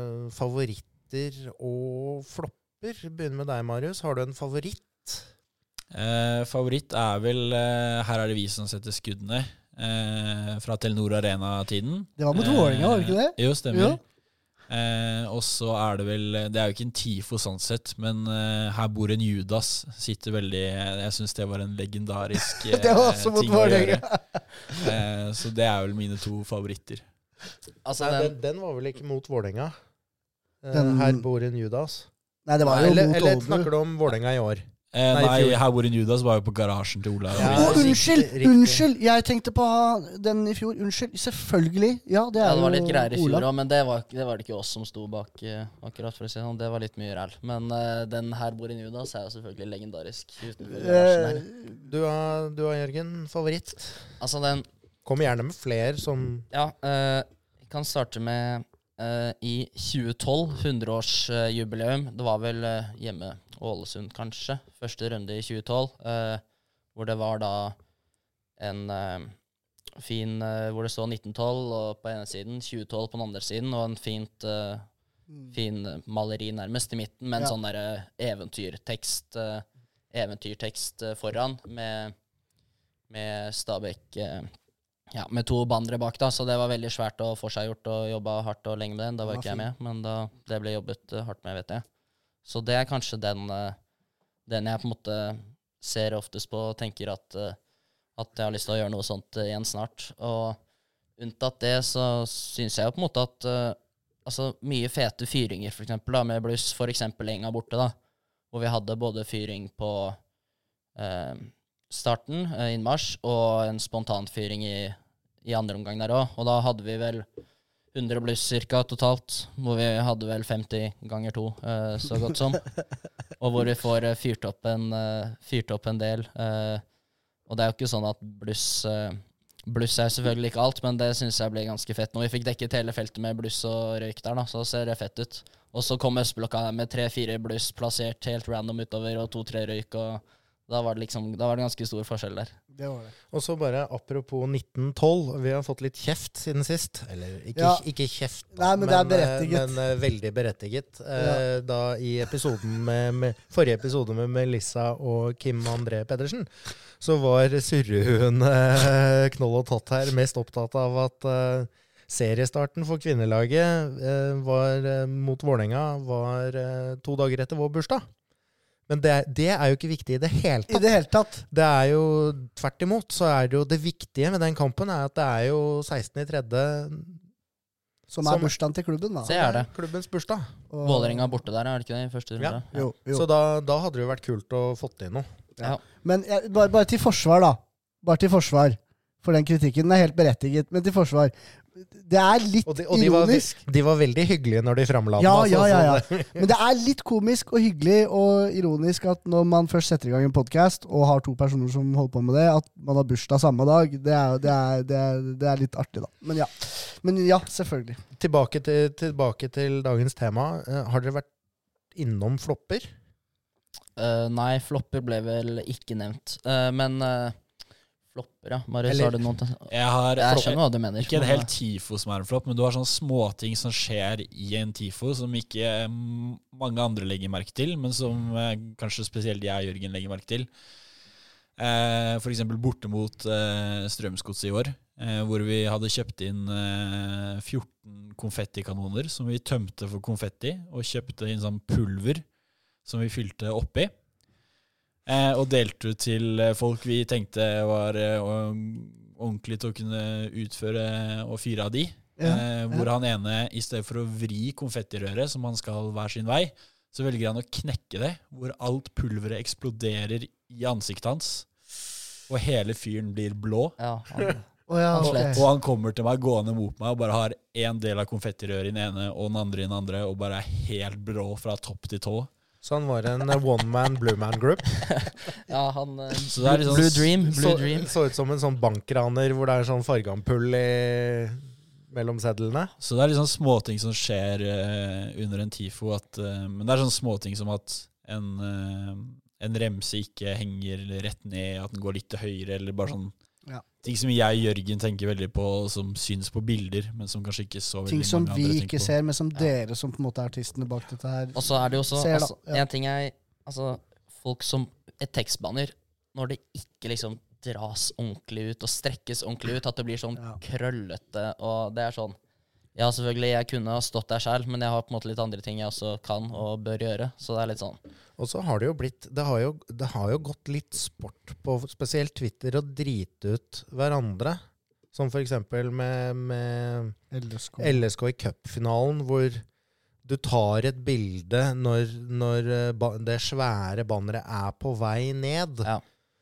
favoritter og flopper? Begynner med deg, Marius. Har du en favoritt? Eh, favoritt er vel eh, Her er det vi som setter skuddene. Eh, fra Telenor Arena-tiden. Det var mot Vålinga, var det ikke det? Jo, stemmer. Jo. Eh, og så er det vel Det er jo ikke en tifo sånn sett, men eh, her bor en Judas. Sitter veldig Jeg synes det var en legendarisk eh, det var også mot ting å Vålinga. gjøre. eh, så det er vel mine to favoritter. Altså, Nei, den, den var vel ikke mot Vålinga? Eh, Den- her bor en Judas. Nei, det var jo eller, mot eller Ålbu. snakker du om Vålinga i år? Eh, Nei, i nei, fjor. her bor en Judas var jo på garasjen til Ola. Ja, Å, riktig, unnskyld! riktig. Unnskyld! Jeg tenkte på den i fjor. Unnskyld. Selvfølgelig. Ja, det er Ja, det var litt jo greier i fjor Ola. også, men det var, det var det ikke oss som sto bak uh, akkurat, for å si det sånn. Det var litt mye ræl. Men uh, den her bor i Judas er jo selvfølgelig legendarisk. Utenfor garasjen her. Eh, Du har, du har Jørgen, favoritt? Altså den, Kom gjerne med flere som... ja, uh, jeg kan starte med uh, i tjue tolv, hundreårsjubileum. Det var vel uh, hjemme Ålesund, kanskje. Første runde i tjue tolv, uh, hvor det var da en uh, fin, uh, hvor det står nitten tolv og på ene siden, tjue tolv på den andre siden, og en fint, uh, fin maleri nærmest i midten, med en Ja. sånn der uh, eventyrtekst, uh, eventyrtekst uh, foran, med, med Stabæk, uh, ja, med to bandere bak da, så det var veldig svært å få seg gjort, og jobba hardt og lenge med den. Da var Ja, ikke jeg fin. med, men da, det ble jobbet uh, hardt med, vet jeg. Så det er kanskje den, uh, den jeg på en måte ser oftest på og tenker at, uh, at jeg har lyst til å gjøre noe sånt uh, igjen snart. Og unntatt det så synes jeg jo på en måte at uh, altså mye fete fyringer for eksempel da, med bluss, for eksempel Enga borte da, hvor vi hadde både fyring på uh, starten, uh, innmarsj, og en spontanfyring i, i andre omgang der også. Og da hadde vi vel hundre bluss cirka totalt, hvor vi hadde vel femti ganger to, uh, så godt som. Og hvor vi får uh, fyrt, opp en, uh, fyrt opp en del. Uh, Og det er jo ikke sånn at bluss eh, Bluss er selvfølgelig ikke alt, men det synes jeg ble ganske fett nå. Vi fikk dekket hele feltet med bluss og røyk der, da, så ser det fett ut. Og så kom Østblokka med tre-fire bluss plassert helt random utover, og to-tre røyk, og da var det liksom, da var det ganske stor forskjell der. Det var det. Og så bare apropos nitten tolv, vi har fått litt kjeft siden sist. Eller ikke, Ja. ikke kjeft, da, Nei, men det er berettiget. men eh, veldig berettiget. Eh, Da i episoden med, med, forrige episode med Melissa og Kim André Pedersen, så var surrehuen eh, knoll og tott her mest opptatt av at eh, seriestarten for kvinnelaget eh, var eh, mot Vålerenga var eh, to dager etter vår bursdag. Men det, det er jo ikke viktig i det hele I tatt. det hele tatt. Det er jo tvert imot, så er det jo det viktige med den kampen er at det er jo seksten i tredje Som er Som- bursdagen til klubben, da. Det er det. klubbens bursdag. Og- Vålerenga borte der, er det ikke det? I første runde? Ja. Jo, jo. Så da, da hadde det jo vært kult å fått inn noe. Ja. Men jeg, bare, bare til forsvar, da. Bare til forsvar. For den kritikken den er helt berettiget. Men til forsvar. Det er litt Og, de, og de, var, ironisk. de var veldig hyggelige når de framla den. Ja, altså, ja, ja, så ja. Men det er litt komisk og hyggelig og ironisk at når man først setter i gang en podkast og har to personer som holder på med det, at man har bursdag samme dag, det er, det er, det er, det er litt artig, da. Men ja, Men ja selvfølgelig. tilbake, til, tilbake til dagens tema. Eh, har dere vært innom flopper? Eh, nei, flopper ble vel ikke nevnt. Eh, men eh, flopper, ja. Marius, Eller- har du noen til? Jeg har Jeg skjønner hva du mener. ikke en men, hel tifo som er en flopp, men du har sånne småting som skjer i en tifo som ikke mm, mange andre legger merke til, men som eh, kanskje spesielt jeg og Jørgen legger merke til. Eh, for eksempel borte mot eh, Strømsgodset i år, eh, hvor vi hadde kjøpt inn eh, fjorten konfettikanoner som vi tømte for konfetti, og kjøpte inn sånn pulver som vi fylte oppi. Eh, og delte ut til eh, folk vi tenkte var eh, og- ordentlig til å kunne utføre og fyre av de. Ja, eh, hvor han ene, i stedet for å vri konfettirøret, som han skal hver sin vei, så velger han å knekke det, hvor alt pulveret eksploderer i ansiktet hans, og hele fyren blir blå. Ja, han, Å ja, Han ok. slett. Og han kommer til meg gående mot meg og bare har en del av konfettirøret i den ene og den andre i den andre, og bare er helt blå fra topp til tå. Så han var en eh, one man, blue man group. ja, han eh, Så det er litt sånn Blue Dream. Blue Så, Dream. så ut som en sånn bankraner hvor det er sånn fargeampull i, mellom sedlene. Så det er litt sånn småting som skjer eh, under en tifo, at, eh, men det er sånn småting som at en, eh, en remse ikke henger rett ned, at den går litt til høyre, eller bare sånn Ja. ting som jeg og Jørgen tenker veldig på, som syns på bilder, men som kanskje ikke så veldig Ting som mange vi andre ikke tenker på. ser, men som dere som på en måte er artistene bak dette her Og så er det jo også Ser da, altså, ja. en ting jeg Altså, folk som et tekstbanner, når det ikke liksom dras ordentlig ut og strekkes ordentlig ut, at det blir sånn Ja. krøllete, og det er sånn Ja, selvfølgelig, jeg kunne ha stått der selv, men jeg har på en måte litt andre ting jeg også kan og bør gjøre, så det er litt sånn Og så har det jo blitt det har jo, det har jo gått litt sport på spesielt Twitter å drite ut hverandre. Som for eksempel med, med L S K. L S K i cupfinalen, hvor du tar et bilde når, når eh, ba- det svære banneret er på vei ned. Ja.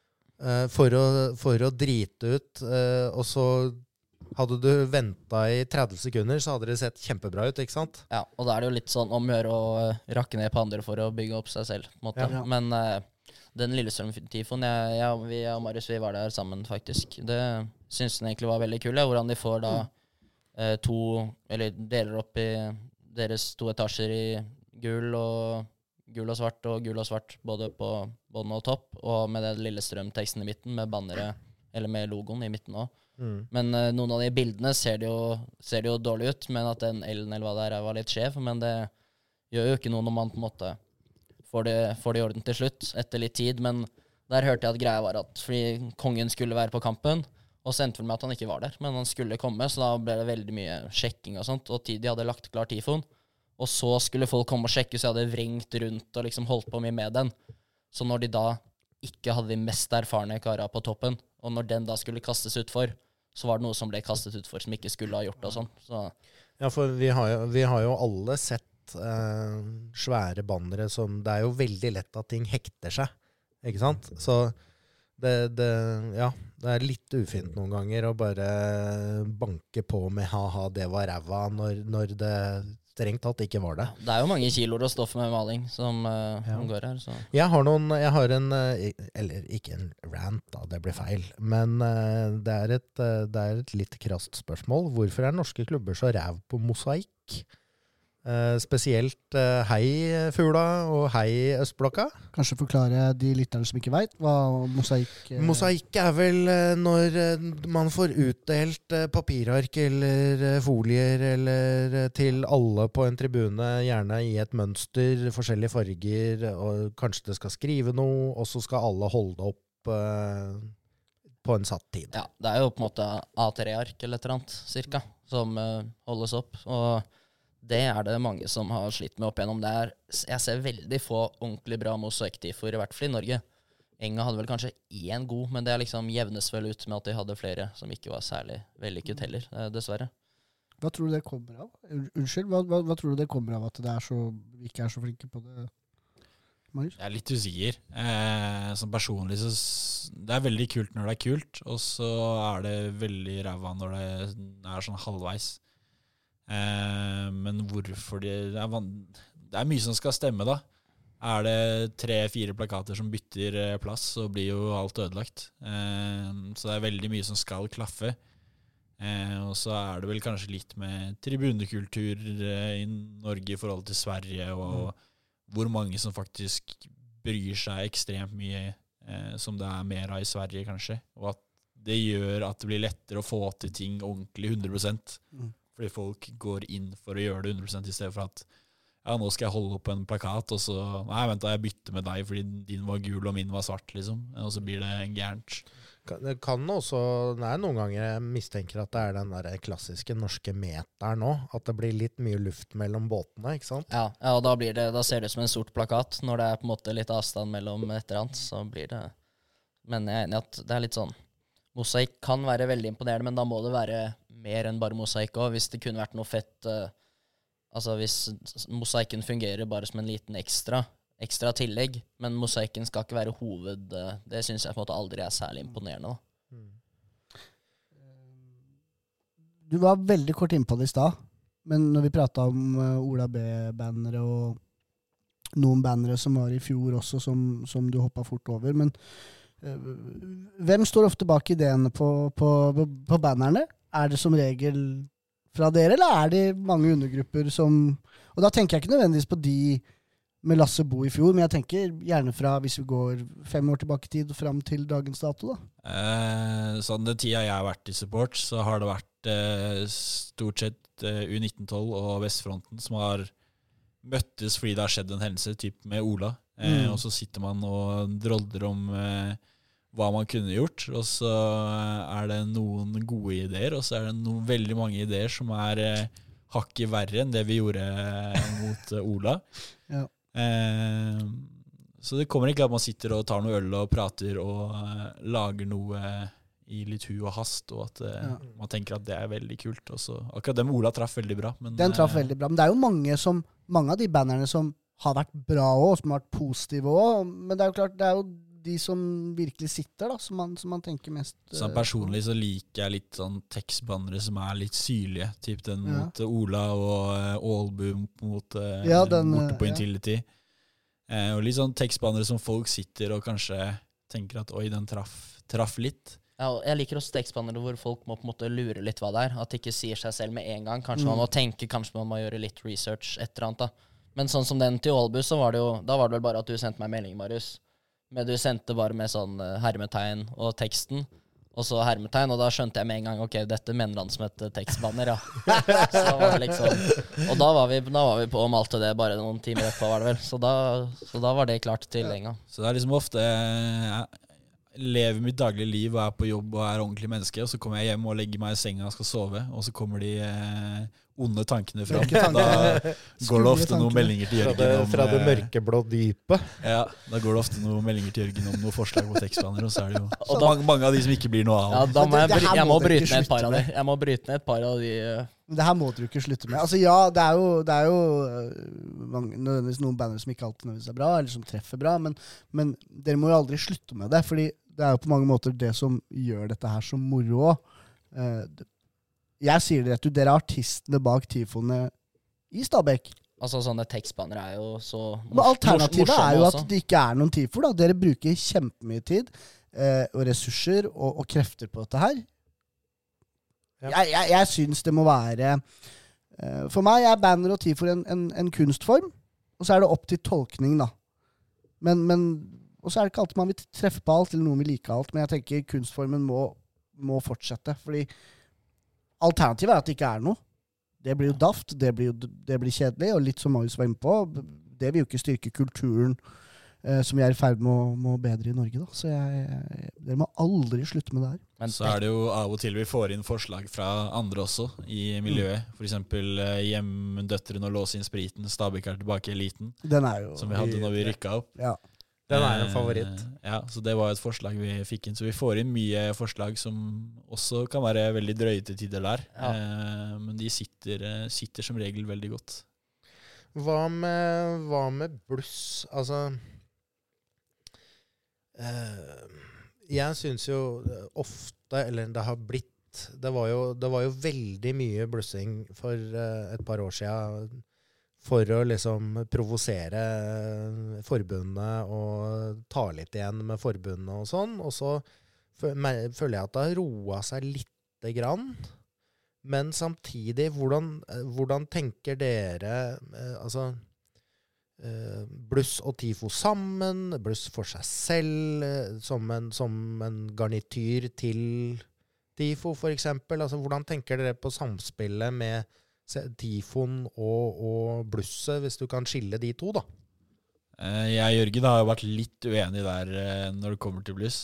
eh, for, å, for å drite ut. eh, og så hadde du venta i tretti sekunder, så hadde det sett kjempebra ut, ikke sant? Ja, og da er det jo litt sånn om å gjøre å eh, rakke ned på andre for å bygge opp seg selv, på en måte. Ja. Men eh, den Lillestrøm-tifoen, jeg, jeg, vi og Marius, vi var der sammen, faktisk. Det synes jeg egentlig var veldig kul, ja, hvordan de får da eh, to, eller deler opp i deres to etasjer i gull og gull og svart, og gull og svart både på bånn og topp, og med den Lillestrøm-teksten i midten, med banneret, eller med logoen i midten også. Mm. Men uh, noen av de bildene ser det, jo, ser det jo dårlig ut, men at den L-en eller hva det er var litt skjev, men det gjør jo ikke noe når man på en måte får det, får det i orden til slutt, etter litt tid, men der hørte jeg at greia var at fordi kongen skulle være på kampen, og så endte vel med at han ikke var der, men han skulle komme, så da ble det veldig mye sjekking og sånt, og de hadde lagt klar tifoen, og så skulle folk komme og sjekke, så jeg hadde vrengt rundt og liksom holdt på mye med den. Så når de da ikke hadde de mest erfarne kara på toppen, og når den da skulle kastes utfor, så var det noe som ble kastet utfor som ikke skulle ha gjort det og sånn. Så Ja, for vi har jo, vi har jo alle sett eh, svære bannere som det er jo veldig lett at ting hekter seg, ikke sant? Så det, det, ja, det er litt ufint noen ganger å bare banke på med haha, det var ræva, når, når det strengt tatt ikke var det. Det er jo mange kiloer og stoff med maling som, uh, Ja. som går her. Så. Jeg har noen, jeg har en, eh, eller ikke en rant da, det blir feil, men eh, det er et, eh, det er et litt krast spørsmål. Hvorfor er norske klubber så ræv på mosaikk? Eh, spesielt eh, hei Fugla og hei Østblokka. Kanskje forklare de lytterne som ikke vet hva mosaikk eh, Mosaikk er vel eh, når eh, man får utdelt eh, papirark eller eh, folier eller eh, til alle på en tribune, gjerne i et mønster, forskjellige farger, og kanskje det skal skrive noe, og så skal alle holde opp eh, på en satt tid. Ja, det er jo på en måte A tre-ark eller et eller annet, cirka, som uh, holdes opp. Og det er det mange som har slitt med opp igjennom. Det er, jeg ser veldig få ordentlig bra mosaikk-tifoer, i hvert fall i Norge. Enga hadde vel kanskje én god, men det er liksom jevnes vel ut med at de hadde flere som ikke var særlig vellykket heller, eh, dessverre. Hva tror du det kommer av? Un- Unnskyld, hva, hva, hva tror du det kommer av at det er så, vi ikke er så flinke på det? Marius? Jeg er litt usikker. Eh, som personlig så s- det er veldig kult når det er kult, og så er det veldig ræva når det er sånn halvveis. Eh, men hvorfor det, det er van det er mye som skal stemme, da. Er det tre-fire plakater som bytter eh, plass, så blir jo alt ødelagt. Eh, så det er veldig mye som skal klaffe. Eh, og så er det vel kanskje litt med tribunekultur eh, i Norge i forhold til Sverige, og hvor mange som faktisk bryr seg ekstremt mye, eh, som det er mer av i Sverige, kanskje. Og at det gjør at det blir lettere å få til ting ordentlig hundre prosent. Mm. Fordi folk går inn for å gjøre det hundre prosent i stedet for at ja, nå skal jeg holde opp en plakat, og så nei, vent da, jeg bytter med deg fordi din var gul og min var svart, liksom. Og så blir det gærent. Kan- Det kan også, det er noen ganger jeg mistenker at det er den der klassiske norske meteren nå, at det blir litt mye luft mellom båtene, ikke sant? Ja, ja, og da, blir det, da ser det ut som en sort plakat. Når det er på en måte litt avstand mellom et eller annet, så blir det. Men jeg er enig i at det er litt sånn, mosaikk kan være veldig imponerende, men da må det være mer enn bare mosaikk også. Hvis det kunne vært noe fett, eh, altså hvis s- mosaikken fungerer bare som en liten ekstra, ekstra tillegg, men mosaikken skal ikke være hoved, eh, det synes jeg på en måte aldri er særlig imponerende da. Du var veldig kort innpå det i stad, men når vi pratet om uh, Ola B-bannere og noen bannere som var i fjor også, som, som du hoppet fort over, men uh, hvem står ofte bak ideene på, på, på bannerne? Er det som regel fra dere, eller er det mange undergrupper som, og da tenker jeg ikke nødvendigvis på de med Lasse Bo i fjor, men jeg tenker gjerne fra, hvis vi går fem år tilbake i tid og frem til dagens dato da. Eh, sånn den tida jeg har vært i support, så har det vært eh, stort sett eh, U nitten tolv og Vestfronten som har møttes fordi det har skjedd en hendelse, typ med Ola. Eh, Mm. Og så sitter man og drodler om eh, hva man kunne gjort, og så er det noen gode ideer, og så er det noen veldig mange ideer som er eh, hakket verre enn det vi gjorde eh, mot eh, Ola. Ja. Eh, så det kommer ikke at man sitter og tar noe øl og prater og eh, lager noe eh, i litt hu og hast, og at eh, Ja. man tenker at det er veldig kult. Og så, akkurat den med Ola traff veldig bra. Men, Den traff eh, veldig bra. Men det er jo mange, som, mange av de bannerne som har vært bra også, som har vært positive også. Men det er jo klart, det er jo de som virkelig sitter da, som man, som man tenker mest. Sånn eh, personlig så liker jeg litt sånn tekstbannere som er litt syrlige, typ den Ja. mot eh, Ola og eh, Aalbu mot eh, Ja, den, borte på ja. Intility. Eh, og litt sånn tekstbannere som folk sitter og kanskje tenker at oi, den traff, traff litt. Ja, og jeg liker også tekstbannere hvor folk må på en måte lure litt hva det er. At de ikke sier seg selv med en gang. Kanskje Mm. man må tenke, kanskje man må gjøre litt research, et eller annet da. Men sånn som den til Aalbu, så var det jo, da var det vel bare at du sendte meg melding, Marius. Men du sendte bare med sånn eh, hermetegn og teksten, og så hermetegn, og da skjønte jeg med en gang, ok, dette mener han som et eh, tekstbanner, ja. Så var det liksom, og da var, vi, da var vi på og malte det bare noen timer etterpå, var det vel. Så da, så da var det klart til engang. Så det er liksom ofte eh, jeg lever mitt daglige liv og er på jobb og er ordentlig menneske, og så kommer jeg hjem og legger meg i senga og skal sove, og så kommer de eh, onde tankene fram. Mørke Da går det Skumle ofte noen tanker. meldinger til Fra Jørgen det, om fra det eh, mørkeblå dypet. Ja, da går det ofte noen meldinger til Jørgen om noen forslag på tekstbanner, og så er det jo Og da- mange, mange av de som ikke blir noe av. Ja, da må jeg, Det- det bry, her jeg må må dere bryte ikke ned et par slutte av de. med. Jeg må bryte ned et par av de. eh, Men det her må dere ikke slutte med. Altså ja, det er jo, det er jo øh, mange, nødvendigvis noen banner som ikke alltid nødvendigvis er bra, eller som treffer bra, men, men dere må jo aldri slutte med det, fordi det er jo på mange måter det som gjør dette her så moro også. Eh, jeg sier det rett ut, dere er artistene bak tifoene i Stabæk. Altså sånne tekstbaner er jo så Men alternativet morsomme er jo at også. det ikke er noen TIFO. Da. Dere bruker kjempemye tid eh, og ressurser og, og krefter på dette her. Ja. Jeg, jeg, jeg syns det må være eh, For meg er banner og TIFO en, en, en kunstform, og så er det opp til tolkning, da. Men, men Og så er det ikke alltid man vil treffe på alt, eller noen vil like alt, men jeg tenker kunstformen må, må fortsette. Fordi alternativet er at det ikke er noe. Det blir jo daft, det blir, jo, det blir kjedelig, og litt som Marius var inne på, det vil jo ikke styrke kulturen eh, som vi er i ferd med å, med å bedre i Norge. Da. Så jeg, jeg, dere må aldri slutte med det her. Men Så er det jo av og til vi får inn forslag fra andre også i miljøet. For eksempel eh, hjemmedøtteren og låse inn spriten, Stabæk er tilbake i eliten, Den er jo som vi hadde når vi rykka opp. ja. Den er en favoritt. Eh, ja, så det var et forslag vi fikk inn. Så vi får inn mye forslag som også kan være veldig drøye til tider der. Ja. Eh, men de sitter, eh, sitter som regel veldig godt. Hva med, hva med bluss? Altså eh, Jeg syns jo ofte, eller det har blitt Det var jo, det var jo veldig mye blussing for eh, et par år siden for å liksom provosere forbundet og ta litt igjen med forbundet og sånn. Og så føler jeg at det har roet seg lite grann. Men samtidig, hvordan, hvordan tenker dere eh, altså eh, bluss og TIFO sammen, bluss for seg selv, eh, som, en, som en garnityr til TIFO for eksempel? Altså, hvordan tenker dere på samspillet med TIFOen og, og blusset, hvis du kan skille de to, da? Eh, jeg og Jørgen har jo vært litt uenige der eh, når det kommer til bluss.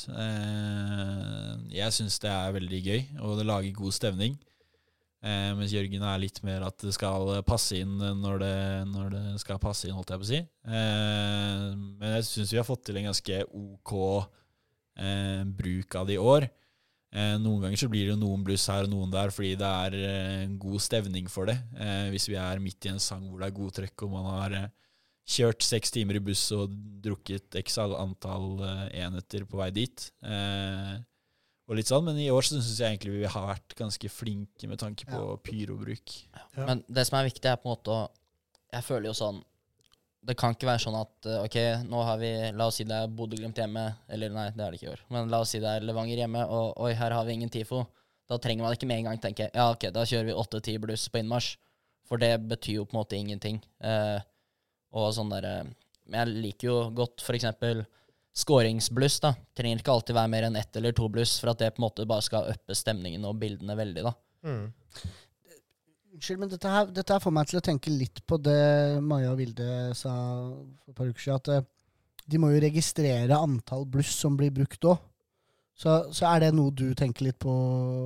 Eh, jeg synes det er veldig gøy, og det lager god stemning. Eh, mens Jørgen er litt mer at det skal passe inn når det, når det skal passe inn, holdt jeg på å si. Eh, men jeg synes vi har fått til en ganske ok eh, bruk av det i år. Eh, noen ganger så blir det jo noen bluss her og noen der, fordi det er eh, god stevning for det. Eh, hvis vi er midt i en sang hvor det er god trøkk, og man har eh, kjørt seks timer i buss og drukket x antall eh, enheter på vei dit. Eh, og litt sånn, men i år så synes jeg egentlig vi har vært ganske flinke med tanke på ja. pyrobruk. Ja. Men det som er viktig er på en måte å Jeg føler jo sånn det kan ikke være sånn at ok, nå har vi, la oss si det er Bodø-Glimt hjemme, eller nei, det er det ikke i år, men la oss si det er Levanger hjemme, og oi, her har vi ingen TIFO. Da trenger man ikke med en gang tenke, ja ok, da kjører vi åtte ti bluss på innmarsj, for det betyr jo på en måte ingenting. Eh, og sånn der, men jeg liker jo godt for eksempel skåringsbluss da, trenger ikke alltid være mer enn ett eller to bluss, for at det på en måte bare skal øppe stemningen og bildene veldig da. Mm. Unnskyld, men dette her, dette her får meg til å tenke litt på det Maja og Vilde sa for et par uker siden, at uh, de må jo registrere antall bluss som blir brukt også. Så, så er det noe du tenker litt på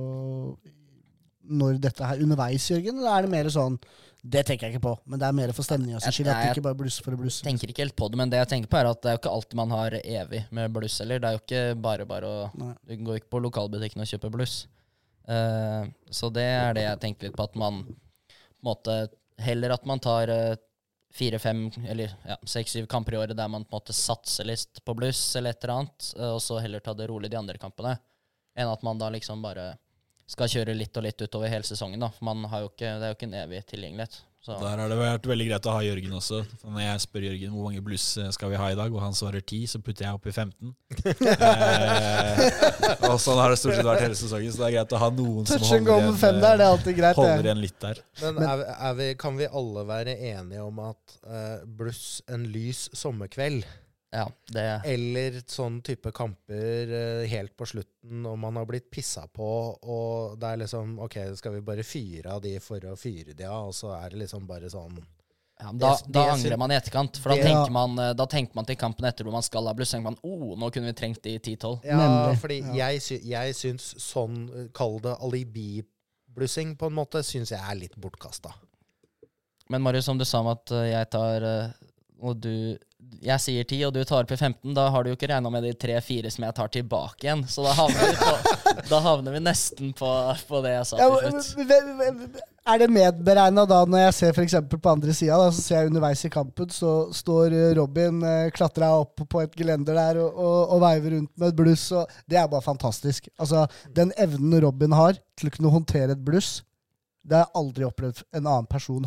når dette her underveis, Jørgen, eller er det mer sånn, det tenker jeg ikke på, men det er mer for stemningen som skyld, at det ikke bare bluss for å blusse. Jeg tenker ikke helt på det, men det jeg tenker på er at det er jo ikke alltid man har evig med bluss, eller det er jo ikke bare bare å, Nei. du går ikke på lokalbutikken og kjøper bluss. Uh, så det er det jeg tenker litt på, at man på en måte, heller at man tar uh, fire, fem eller ja, seks, syv kamper i året der man på en måte satser litt på bluss eller et eller annet, uh, og så heller ta det rolig de andre kampene, enn at man da liksom bare skal kjøre litt og litt utover hele sesongen da, for man har jo ikke, det er jo ikke en evig tilgjengelighet. Så. Der har det vært veldig greit å ha Jørgen også. For når jeg spør Jørgen hvor mange bluss skal vi ha i dag, og han svarer ti, så putter jeg opp i femten. eh, og sånn har det stort sett vært hele sesongen, så det er greit å ha noen som holder igjen, fem der, det er alltid greit, holder igjen litt der. Men, er, er vi, kan vi alle være enige om at uh, bluss en lys sommerkveld, Ja, det eller sånn type kamper uh, helt på slutten, og man har blitt pissa på, og det er liksom, ok, skal vi bare fyre av de for å fyre de av, og så er det liksom bare sånn. Ja, da, Det- da det angrer sy- man i etterkant, for da det- tenker, man, eh, da tenker man til kampen etter hvor man skal ha bluss, tenker man, oh, nå kunne vi trengt de ti tolv. Ja, Nemlig. fordi Ja. jeg, sy jeg syns sånn, uh, kall det alibi-blussing på en måte, syns jeg er litt bortkastet. Men Marius, som du sa om at eh, jeg tar, eh, og du, jeg sier ti, og du tar opp i femten, da har du jo ikke regnet med de tre-fire som jeg tar tilbake igjen, så da havner vi, på, da havner vi nesten på, på det jeg sa Ja, til slutt. v- v- v- er det medberegnet da, når jeg ser for eksempel på andre siden, da, så ser jeg underveis i kampen, så står eh, Robin eh, klatret opp på et gelender der og, og, og veiver rundt med et bluss, og det er bare fantastisk. Altså, den evnen Robin har til å kunne håndtere et bluss, det har jeg aldri opplevd en annen person ha.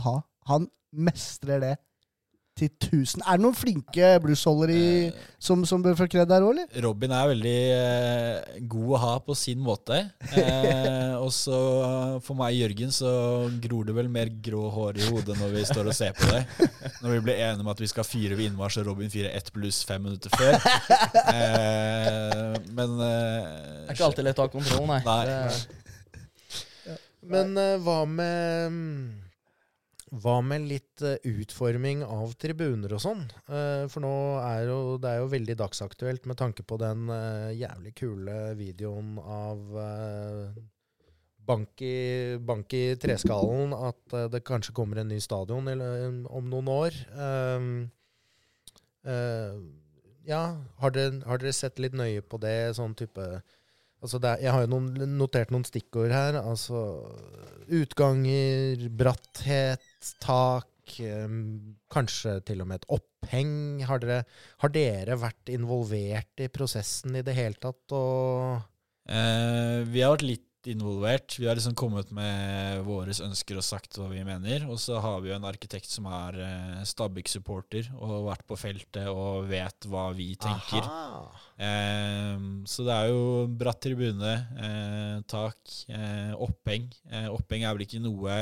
han mestrer det til tusen. Er det noen flinke bluesholdere i, som, som bør få kred der også, eller? Robin er veldig eh, god å ha på sin måte. Eh, og så for meg og Jørgen så gror det vel mer grå hår i hodet når vi står og ser på det. Når vi blir enige om at vi skal fyre ved innmarsj, og Robin fyrer ett bluss fem minutter før. Eh, men eh, Det er ikke alltid lett å ha kontroll, nei. Nei. Det, Men uh, hva med Hva med litt uh, utforming av tribuner og sånn? Uh, for nå er jo, det er jo veldig dagsaktuelt med tanke på den uh, jævlig kule videoen av uh, bank, i, bank i treskallen, at uh, det kanskje kommer en ny stadion eller, om noen år. Um, uh, ja, har dere, har dere sett litt nøye på det, sånn type... Altså det er, jeg har jo noen, notert noen stikkord her, altså utganger, bratthet, tak, um, kanskje til og med et oppheng. Har dere, har dere vært involvert i prosessen i det hele tatt? Og Eh, vi har vært litt involvert. Vi har liksom kommet med våre ønsker og sagt hva vi mener. Og så har vi jo en arkitekt som er eh, Stabæk-supporter og vært på feltet og vet hva vi tenker. Eh, så det er jo bratt tribune, eh, tak, eh, oppheng. Eh, oppheng er vel ikke noe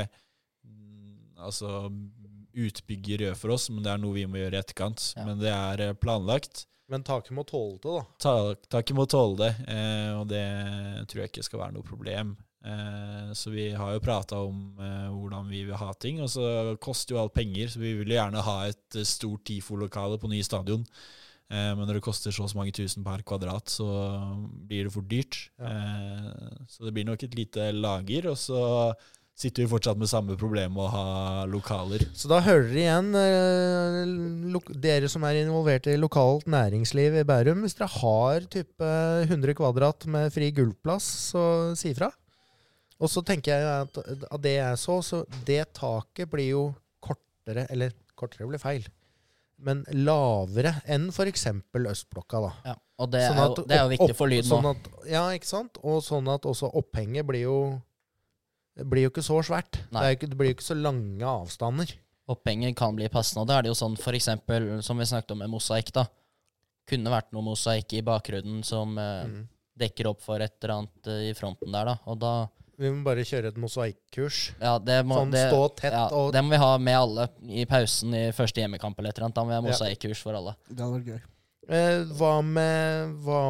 mm, altså utbygger gjør for oss, men det er noe vi må gjøre i etterkant. Ja. Men det er eh, planlagt. Men taket må tåle det, da. Ta- Taket må tåle det, eh, og det tror jeg ikke skal være noe problem. Eh, så vi har jo pratet om eh, hvordan vi vil ha ting, og så koster jo alt penger, så vi vil jo gjerne ha et eh, stort tifo-lokale på ny stadion. Eh, men når det koster så mange tusen per kvadrat, så blir det for dyrt. Ja. Eh, så det blir nok et lite lager, og så sitter vi fortsatt med samme problem med å ha lokaler. Så da hører dere igjen, eh, lo- dere som er involvert i lokalt næringsliv i Bærum, hvis dere har type hundre kvadrat med fri gulvplass, så si fra. Og så tenker jeg at av det jeg så, så det taket blir jo kortere, eller kortere blir feil, men lavere enn for eksempel Østblokka da. ja. Og det, Sånn er jo, at det er jo opp- viktig for lyd nå. Sånn at, ja, ikke sant? Og sånn at også opphenget blir jo, det blir jo ikke så svært. Det, Nei. er jo ikke, det blir jo ikke så lange avstander. Opphenger kan bli passende, og da er det jo sånn for eksempel, som vi snakket om med mosaikk da, kunne vært noe mosaikk i bakgrunnen som eh, Mm. dekker opp for et eller annet eh, i fronten der da, og da, Vi må bare kjøre et mosaikkurs. ja, det må, Sånn det, stå tett ja, og det må vi ha med alle i pausen i første hjemmekamp eller et eller annet, da må vi ha Ja. mosaikkurs for alle. Det hadde vært gøy. eh, Hva med Hva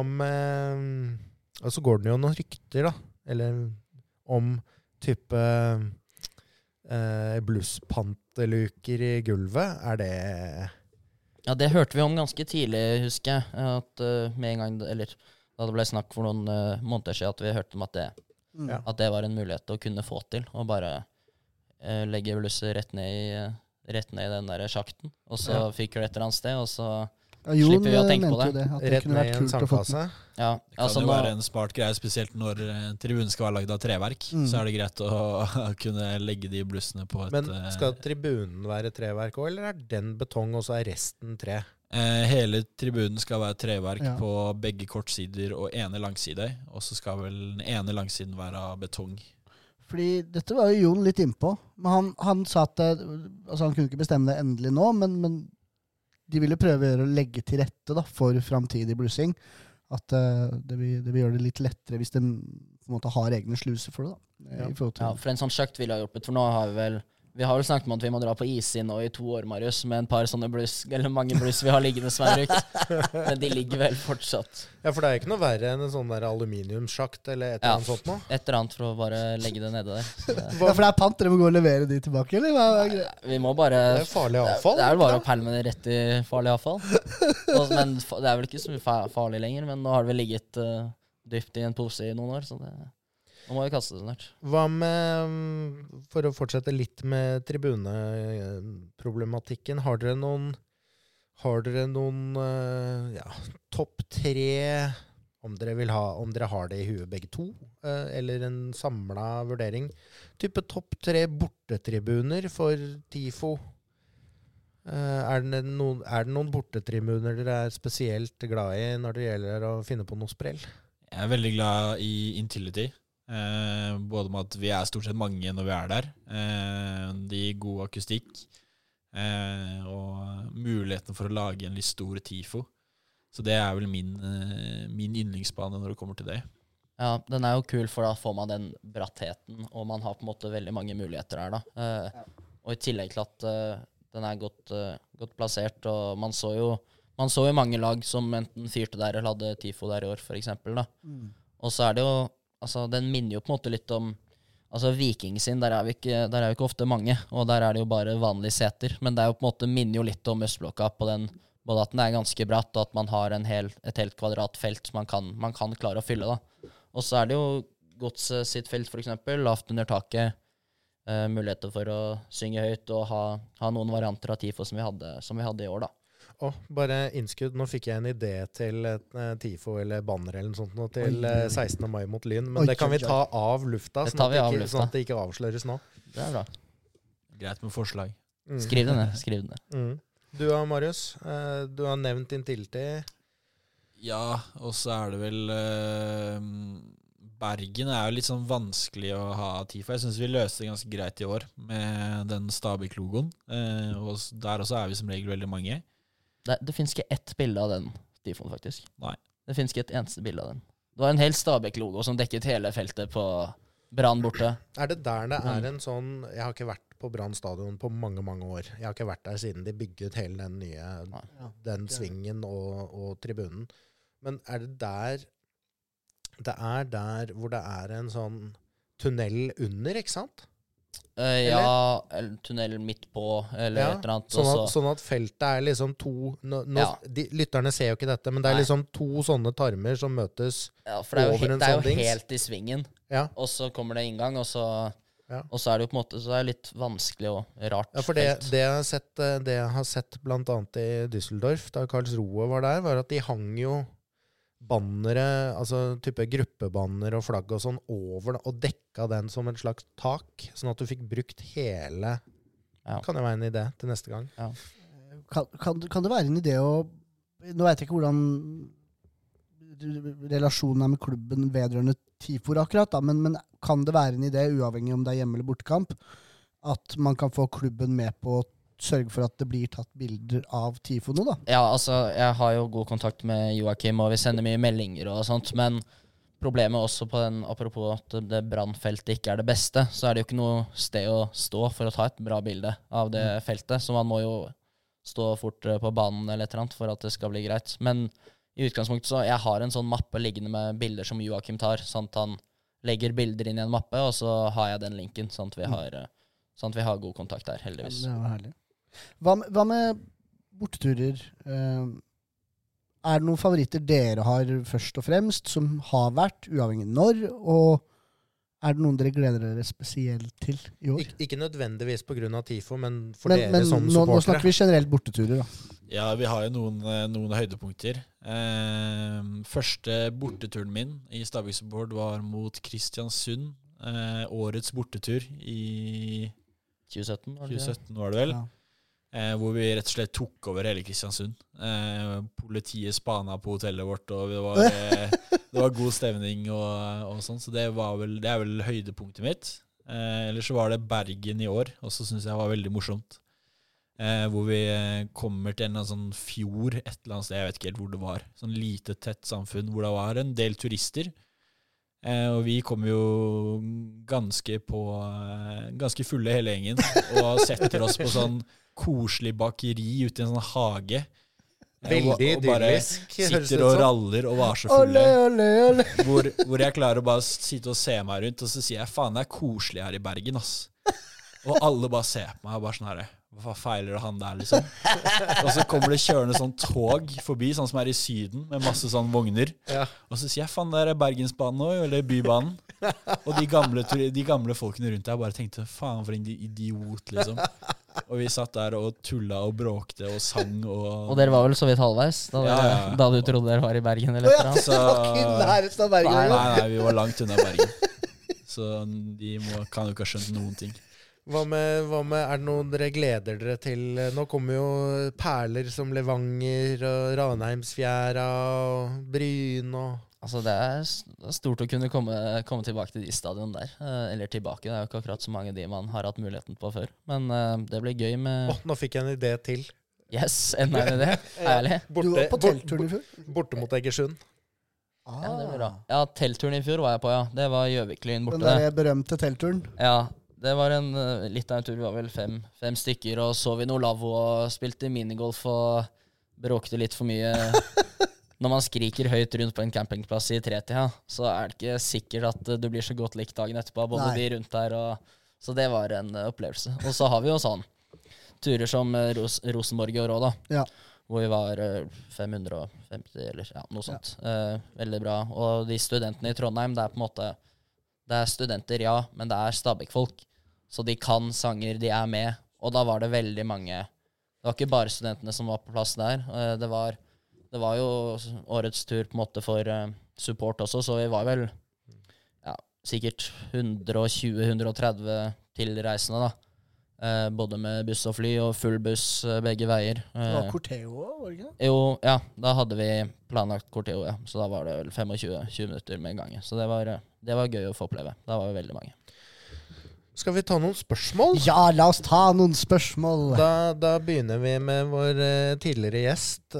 med Og så går det jo noen rykter, da. Eller om type eh, blusspanteluker i gulvet. Er det Ja, det hørte vi om ganske tidlig, husker jeg, at eh, med en gang, eller da det ble snakk for noen eh, måneder siden, at vi hørte om at det, Mm. Ja. at det var en mulighet å kunne få til, og bare eh, legge blusset rett ned i, eh, rett ned i den der sjakten, og så Ja. fyker det et eller annet sted, og så, Ja, Jon Slipper vi å eh, tenke på mente jo det. det, at det rett kunne ned i vært en kult å få til. sandkasse? ja, Det kan altså jo nå, være en smart greie, spesielt når eh, tribunen skal være lagd av treverk. Mm. Så er det greit å kunne legge de blussene på et Men eh, skal tribunen være treverk òg, eller er den betong, og så er resten tre? eh, Hele tribunen skal være treverk Ja. på begge kortsider og ene langside. Og så skal vel den ene langsiden være av betong. Fordi dette var jo Jon litt innpå. Men han, han sa at det, altså han kunne ikke bestemme det endelig nå, men, men de ville prøve å gjøre å legge til rette da, for framtidig blussing. At eh, det, vil, det vil gjøre det litt lettere hvis de på en måte har egne sluser for det. da. eh, Ja. I forhold til, ja, for en sånn sjakt ville ha hjulpet, for nå har vi vel, vi har vel snakket om at vi må dra på isi nå i to år, Marius, med en par sånne bluss, eller mange bluss vi har liggende som er brukt, men de ligger vel fortsatt Ja, for det er ikke noe verre enn en sånn der aluminiumssjakt eller et eller Ja. annet sånt nå. et eller annet for å bare legge det nede der. Så det, ja, for det er pant, dere må gå og levere de tilbake, eller? Hva er greia? vi må bare, Det er farlig det er, avfall. det er vel bare ikke å pælme det rett i farlig avfall. Og, men fa- det er vel ikke så mye fa- farlig lenger, men nå har det vel ligget uh, dypt i en pose i noen år, så det, nå må vi kaste det snart. Hva med, mm, for å fortsette litt med tribuneproblematikken, har dere noen, har dere noen eh, ja, topp tre, om dere vil ha, om dere har det i huet begge to, eh, eller en samlet vurdering, type topp tre bortetribuner for TIFO? Eh, er, det noen, er det noen bortetribuner dere er spesielt glad i når det gjelder å finne på noe sprell? Jeg er veldig glad i Intility. Eh, både med at vi er stort sett mange når vi er der. Eh, det gir god akustikk. Eh, og muligheten for å lage en litt stor tifo. Så det er vel min, eh, min yndlingsbane når det kommer til det. Ja, den er jo kul, for da får man den brattheten, og man har på en måte veldig mange muligheter her da. Eh, ja. Og i tillegg til at eh, den er godt, uh, godt plassert, og man så jo man så jo mange lag som enten fyrte der eller hadde tifo der i år, for eksempel da. Mm. Og så er det jo, altså den minner jo på en måte litt om, altså Viking sin, der er vi ikke, der er jo ikke ofte mange, og der er det jo bare vanlige seter, men det er jo på en måte minner jo litt om Østblokka på den, både at den er ganske bratt, og at man har en hel, et helt kvadratfelt som man kan, man kan klare å fylle da. Og så er det jo Gods sitt felt, for eksempel, lavt under taket, Uh, muligheter for å synge høyt og ha, ha noen varianter av tifo som vi hadde, som vi hadde i år da. Å, bare innskudd. Nå fikk jeg en idé til et uh, tifo eller banner eller noe sånt nå, til uh, sekstende mai mot Lyn, men oi, det kan vi ta av lufta, sånn at, av ikke, lufta. sånn at det ikke avsløres nå. Det er bra. Greit med forslag. Mm. Skriv det ned, skriv det ned. Mm. Du da, Marius, uh, du har nevnt Intility. Ja, og så er det vel... Uh, Bergen er jo litt sånn vanskelig å ha tifo. Jeg synes vi løste det ganske greit i år med den Stabæk-logoen. Eh, og der også er vi som regel veldig mange. Det, det finnes ikke ett bilde av den tifoen, faktisk. Nei. Det finnes ikke et eneste bilde av den. Det var en hel Stabæk-logo som dekket hele feltet på Brann borte. Er det der det er en sånn... Jeg har ikke vært på Brann stadion på mange, mange år. Jeg har ikke vært der siden de bygget hele den nye... Nei. Den svingen og, og tribunen. Men er det der... Det er der hvor det er en sånn tunnel under, ikke sant? Uh, ja, eller tunnel midt på, eller ja, et eller annet. Sånn at, sånn at feltet er liksom to... Nå, nå, ja. de, lytterne ser jo ikke dette, men det er Nei. liksom to sånne tarmer som møtes ja, for det er jo, over en det er sånn jo dings. helt i svingen, ja. og så kommer det inngang, og så, ja. og så er det jo på en måte så er det litt vanskelig og rart. Ja, for det, det, jeg har sett, det jeg har sett blant annet i Düsseldorf, da Karlsruhe var der, var at de hang jo bannere, altså type gruppebanner og flagg og sånn over, og dekka den som en slags tak, sånn at du fikk brukt hele. Ja. Kan det være en idé til neste gang? Ja. Kan, kan, kan det være en idé å, nå vet jeg ikke hvordan relasjonen er med klubben vedrørende tifor akkurat, da, men, men kan det være en idé, uavhengig om det er hjemme eller bortekamp, at man kan få klubben med på sørge for at det blir tatt bilder av tifo nå da? Ja, altså, jeg har jo god kontakt med Joakim, og vi sender mye meldinger og sånt, men problemet også på den, apropos at det brannfeltet ikke er det beste, så er det jo ikke noe sted å stå for å ta et bra bilde av det mm. feltet, så man må jo stå fort på banen eller et eller annet for at det skal bli greit. Men i utgangspunktet så, jeg har en sånn mappe liggende med bilder som Joakim tar, sånn at han legger bilder inn i en mappe, og så har jeg den linken, sånn at vi har, sånn at vi har god kontakt der, heldigvis. Ja, det var herlig. Hva med, hva med borteturer? Uh, er det noen favoritter dere har først og fremst, som har vært, uavhengig når, og er det noen dere gleder dere spesielt til i år? Ik ikke nødvendigvis på grunn av tifo, men for men, dere men som nå, supportere. Nå snakker vi generelt borteturer da. Ja, vi har jo noen, noen høydepunkter. Eh, første borteturen min i Stabæk Support var mot Kristiansund. Eh, årets bortetur i tjue sytten, var det, tjue sytten var det vel. Ja. Eh, hvor vi rett og slett tok over hele Kristiansund. Eh, politiet spana på hotellet vårt, og det var, eh, det var god stemning og, og sånn, så det, var vel, det er vel høydepunktet mitt. Eh, ellers så var det Bergen i år, og så synes jeg var veldig morsomt. Eh, hvor vi kommer til en sånn fjord, et eller annet sted, jeg vet ikke helt hvor det var. Sånn lite, tett samfunn, hvor det var en del turister. Eh, og vi kom jo ganske på, ganske fulle hele gjengen, og setter oss på sånn koselig bakeri ute i en sånn hage. Veldig og, og bare sitter og raller og var så fulle. Ole, ole, ole. Hvor, hvor jeg klarer å bare sitte og se meg rundt, og så sier jeg, faen, det er koselig her i Bergen, ass. Og alle bare ser på meg, og bare sånn her, hva feiler det han der, liksom? Og så kommer det kjørende sånn tog forbi, sånn som er i Syden, med masse sånn vogner. Ja. Og så sier jeg, faen, der er Bergensbanen nå, eller Bybanen. Og de gamle, de gamle folkene rundt der bare tenkte, faen, for en idiot, liksom. Og vi satt der og tullet og bråkte og sang. Og, og dere var vel så vidt halvveis da, ja, ja. da du trodde dere var i Bergen? Eller ja, det var ikke nærmest av Bergen. Nei, nei, nei, vi var langt unna Bergen. Så de må, kan jo ikke ha skjønt noen ting. Hva med, hva med, er det noen dere gleder dere til? Nå kommer jo perler som Levanger og Ranheimsfjæra og Bryn og... Altså, det er s- stort å kunne komme, komme tilbake til de stadionene der. Eh, eller tilbake, det er jo ikke akkurat så mange de man har hatt muligheten på før. Men eh, det blir gøy med... Åh, nå fikk jeg en idé til. Yes, enda en idé. Ærlig. Du var på teltturen i fjor? Borte mot Egersund. Ah. Ja, det blir bra. Ja, teltturen i fjor var jeg på, ja. Det var Gjøviklyn Den borte. der berømte teltturen. Ja, det var en eh, litt av en tur. Vi var vel fem, fem stykker, og så vi noe lavvo og spilte minigolf og bråkte litt for mye. Når man skriker høyt rundt på en campingplass i tretida, så er det ikke sikkert at eh, du blir så godt likt dagen etterpå, både Nei. de rundt der og... Så det var en eh, opplevelse. Og så har vi jo sånn turer som eh, Ros Rosenborg i år også, da. Ja. Hvor vi var eh, fem hundre og femti, eller ja, noe sånt. Eh, veldig bra. Og de studentene i Trondheim, det er på en måte... Det er studenter, ja, men det er Stabæk-folk. Så de kan sanger, de er med. Og da var det veldig mange... Det var ikke bare studentene som var på plass der. Eh, Det var, det var jo årets tur på en måte for eh, support også, så vi var vel ja, sikkert hundre og tjue til hundre og tretti tilreisende da. Eh, både med buss og fly, og full buss eh, begge veier. Det Eh, var Corteo òg, var det ikke det? jo, ja, da hadde vi planlagt Corteo, ja. Så da var det vel tjuefem til tjue minutter med gangen. Så det var, eh, det var gøy å få oppleve. Da var vi veldig mange. Skal vi ta noen spørsmål? Ja, la oss ta noen spørsmål. Da, da begynner vi med vår eh, tidligere gjest,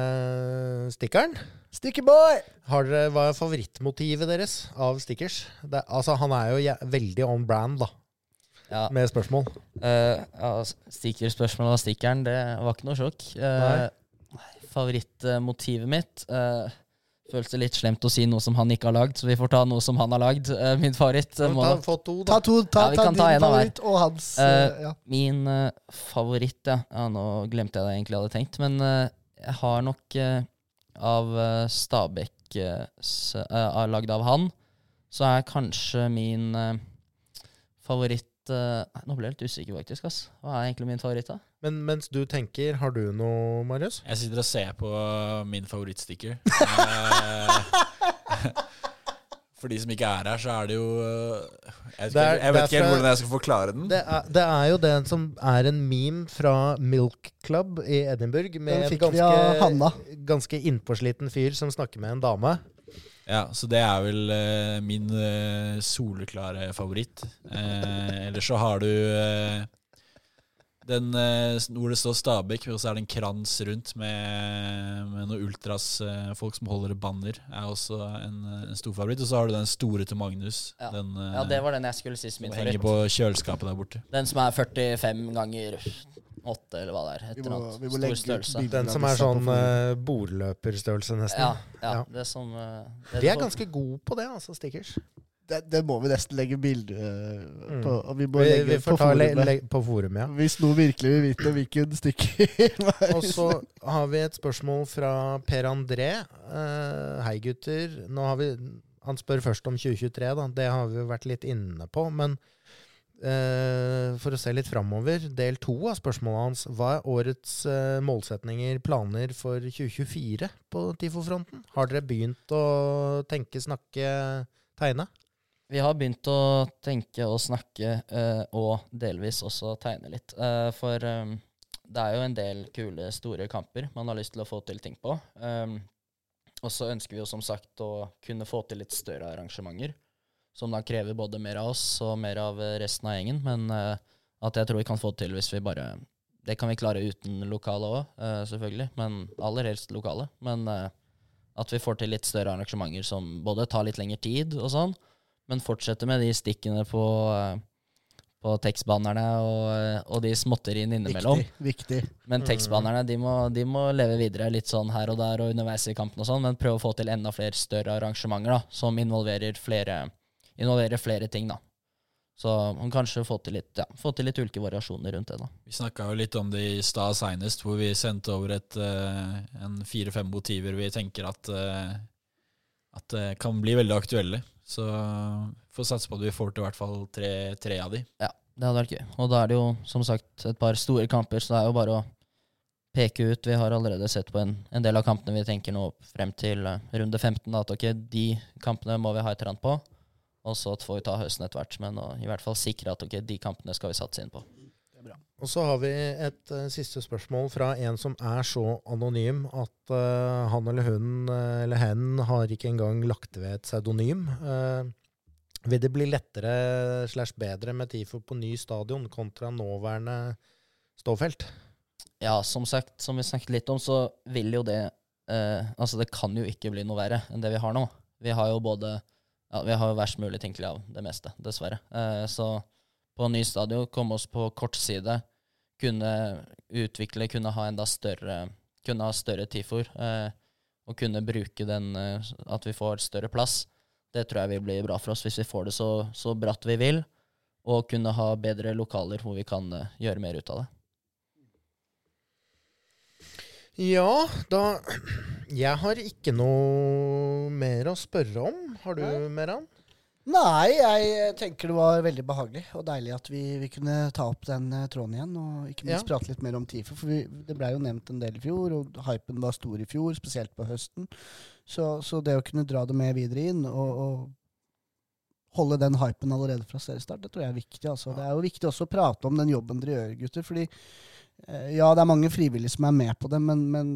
eh, Stikkeren. Stickerboy! Har dere, hva er favorittmotivet deres av stickers? Det, altså, han er jo jæ- veldig on brand da, Ja, med spørsmål. eh, ja stikkerspørsmålet av stikkeren, det var ikke noe sjokk. Eh, Favorittmotivet mitt eh, føltes litt slemt å si noe som han ikke har lagd, så vi får ta noe som han har lagd. Eh, min favoritt eh, må Ta, da få to, da. Ta to, ta, Ja, vi ta kan din ta en av hver. favoritt og hans. Eh, eh, ja. Min eh, favoritt, ja. ja. Nå glemte jeg det egentlig jeg hadde tenkt, men eh, jeg har nok eh, av uh, Stabæk eh, s- eh, lagd av han, så er kanskje min eh, favoritt eh, nei, Nå ble jeg litt usikker, faktisk. Ass. Hva er egentlig min favoritt, da? Men mens du tenker, har du noe, Marius? Jeg sitter og ser på min favorittsticker. Eh, For de som ikke er her, så er det jo eh, Jeg, vet Det er- ikke- jeg vet det er ikke helt fra- hvordan jeg skal forklare den. Det er, det er jo den som er en meme fra Milk Club i Edinburgh, med Den en fikk vi av Hanna. ganske, ganske innpåsliten fyr som snakker med en dame. Ja, så det er vel eh, min eh, soleklare favoritt. Eh, ellers så har du eh, den eh, hvor det står Stabæk, og så er det en krans rundt med, med noen ultras, eh, folk som holder banner, er også en, en stor favoritt. Og så har du den store til Magnus. Ja. Den eh, Ja, det var den jeg skulle si som som min henger favoritt. på kjøleskapet der borte. Den som er førtifem ganger åtte, eller hva det er. Et Vi eller må, annet. vi må Stor legge ut størrelse. bilder Den av som er disse på sånn forum. uh, bordløperstørrelse, nesten. Ja, ja, Ja. det som eh, det De er som- ganske gode på det, altså, stickers. det, det må vi nesten legge bilde eh, Mm. på. Og vi må Vi, legge vi ut på får ta le, forumet. le, på forum, ja. Hvis noen virkelig vil vite hvilken stikker Og så har vi et spørsmål fra Per André. Eh, hei, gutter. Nå har vi, han spør først om tjue tjuetre, da. Det har vi jo vært litt inne på. Men eh, for å se litt framover, del to av spørsmålet hans. Hva er årets eh, målsetninger, planer for tjue tjuefire på TIFO-fronten? Har dere begynt å tenke, snakke, tegne? Vi har begynt å tenke og snakke, eh, og delvis også tegne litt. Eh, for eh, det er jo en del kule, store kamper man har lyst til å få til ting på. Um, og så ønsker vi jo som sagt å kunne få til litt større arrangementer, som da krever både mer av oss og mer av eh, resten av gjengen. Men eh, at jeg tror vi kan få til hvis vi bare... Det kan vi klare uten lokale også, eh, selvfølgelig, men aller helst lokale. Men eh, at vi får til litt større arrangementer som både tar litt lengre tid og sånn, men fortsette med de stikkene på, eh, på tekstbannerne og, eh, og de småtteriene innimellom. Viktig. viktig. Men tekstbannerne de må, de må leve videre litt sånn her og der og underveis i kampen og sånn, men prøve å få til enda flere større arrangementer da, som involverer flere, involverer flere ting da. Så man kanskje få til litt, ja, få til litt ulike variasjoner rundt det da. Vi snakka jo litt om det i stad senest, hvor vi sendte over et, eh, en fire-fem motiver vi tenker at, eh, at det kan bli veldig aktuelle. Så får satse på at vi får til i hvert fall tre, tre av de. Ja, det hadde vært gøy. Og da er det jo, som sagt, et par store kamper, så det er jo bare å peke ut. Vi har allerede sett på en, en del av kampene vi tenker nå frem til uh, runde femten. Da, at ok, de kampene må vi ha et eller annet på. Og så får vi ta høsten etter hvert, men å, i hvert fall sikre at okay, de kampene skal vi satse inn på. Og så har vi et uh, siste spørsmål fra en som er så anonym at uh, han eller hun uh, eller hen har ikke engang lagt ved et pseudonym. Uh, vil det bli lettere slash bedre med TIFO på ny stadion kontra nåværende ståfelt? Ja, som sagt, som vi snakket litt om, så vil jo det uh, altså det kan jo ikke bli noe verre enn det vi har nå. Vi har jo både ja, vi har jo verst mulig tenkelig av det meste, dessverre. Uh, så på ny stadion komme oss på kortside, kunne utvikle, kunne ha enda større, kunne ha større tifor, eh, og kunne bruke den, eh, at vi får større plass. Det tror jeg vil bli bra for oss hvis vi får det så, så bratt vi vil, og kunne ha bedre lokaler hvor vi kan eh, gjøre mer ut av det. Ja, da jeg har ikke noe mer å spørre om. Har du mer an? Nei, jeg tenker det var veldig behagelig og deilig at vi, vi kunne ta opp den uh, tråden igjen, og ikke minst Ja. prate litt mer om TIFO, for vi, det ble jo nevnt en del i fjor, og hypen var stor i fjor, spesielt på høsten. Så, så det å kunne dra det med videre inn, og, og holde den hypen allerede fra seriestart, det tror jeg er viktig. Altså. Det er jo viktig også å prate om den jobben dere gjør, gutter, fordi uh, ja, det er mange frivillige som er med på det, men, men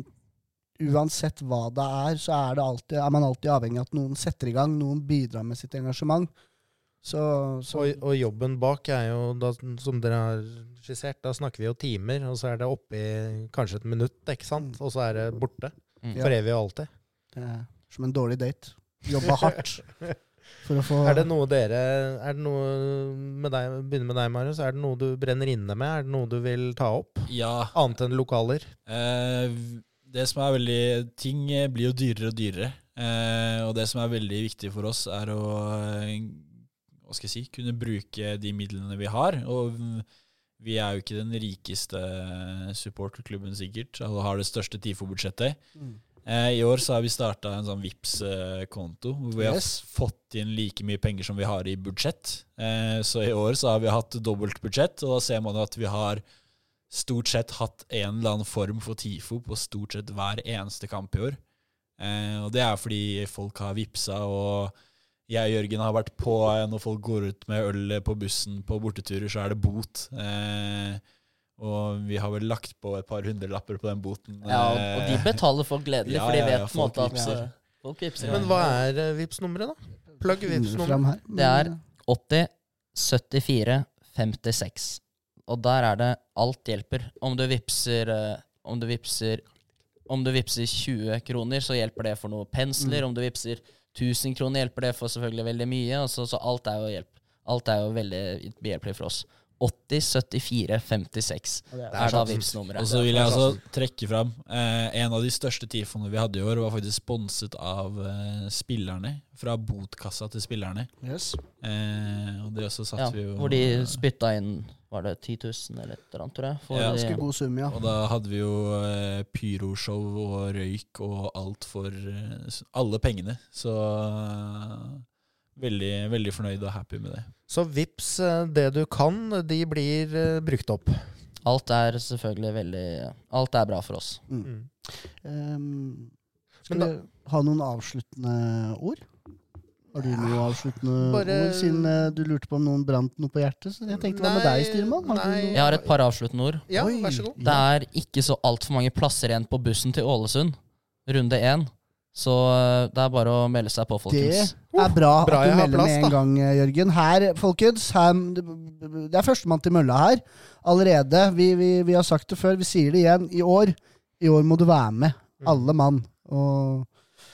uansett hva det er, så er, det alltid, er man alltid avhengig av at noen setter i gang, noen bidrar med sitt engasjement. Så, så Og, og jobben bak er jo, da, som dere har skissert, da snakker vi jo timer, og så er det oppe i kanskje et minutt, ikke sant? Og så er det borte. Mm. For evig og alltid. det er som en dårlig date. Jobba hardt for å få... Er det noe dere, er det noe med deg, begynner med deg, Marius, er det noe du brenner inne med? Er det noe du vil ta opp? Ja. Annet enn lokaler? Eh, det som er veldig Ting blir jo dyrere og dyrere. Eh, og det som er veldig viktig for oss, er å eh, hva skal jeg si, kunne bruke de midlene vi har. Og vi er jo ikke den rikeste supporterklubben sikkert, og har det største TIFO-budsjettet. Mm. Eh, I år så har vi startet en sånn Vipps-konto, hvor vi har Yes. fått inn like mye penger som vi har i budsjett. Eh, så i år så har vi hatt dobbelt budsjett, og da ser man jo at vi har stort sett hatt en eller annen form for TIFO på stort sett hver eneste kamp i år. Eh, og det er fordi folk har vipsa, og jeg og Jørgen har vært på når folk går ut med øl på bussen på borteturer, så er det bot. Eh, og vi har vel lagt på et par hundrelapper på den boten. Ja, og, og de betaler folk gledelig, Ja, for de ja, vet ja, på en måte folk at vipser. eh, folk vipser. Men hva er uh, Vipps-nummeret da? Plugg Finner det Vipps-nummeret. fram her. Det er åtti syttifire femtiseks. Og der er det alt hjelper. Om du vipser, eh, om du vipser, om du vipser tjue kroner, så hjelper det for noe pensler. Om du vipser tusen kroner, hjelper det for selvfølgelig veldig mye. Altså, så alt er jo hjelp. Alt er jo veldig behjelpelig for oss. åtti syttifire femtiseks Og det er- er da sant. Vipps-nummeret. Og så vil jeg også trekke fram eh, en av de største tifoene vi hadde i år, var faktisk sponset av eh, spillerne. Fra botkassa til spillerne. Yes. Eh, og det også satt Ja, vi jo hvor de spytta inn, var det ti tusen eller et eller annet, tror jeg. For Ja, de- Ganske god sum, ja. Og da hadde vi jo eh, pyroshow og røyk og alt for eh, s- alle pengene. Så eh, veldig, veldig fornøyd og happy med det. Så Vipps, uh, det du kan, de blir uh, brukt opp. Alt er selvfølgelig veldig Alt er bra for oss. Mm. Mm. Um, skal Men da- vi ha noen avsluttende ord? Har du noen avsluttende bare- ord, siden eh, du lurte på om noen brant noe på hjertet? Så jeg tenkte hva med Nei, deg, styrmann? Har du nei. noe? Jeg har et par avsluttende ord. Ja, Oi. vær så god. Det er ikke så altfor mange plasser igjen på bussen til Ålesund. Runde én. Så eh, det er bare å melde seg på, Det folkens. er bra, Bra at jeg du har melder plass, med en da. gang, eh, Jørgen. Her, folkens, her, det er førstemann til mølla her. Allerede. Vi, vi, vi har sagt det før, vi sier det igjen. I år, i år må du være med. Alle mann. Og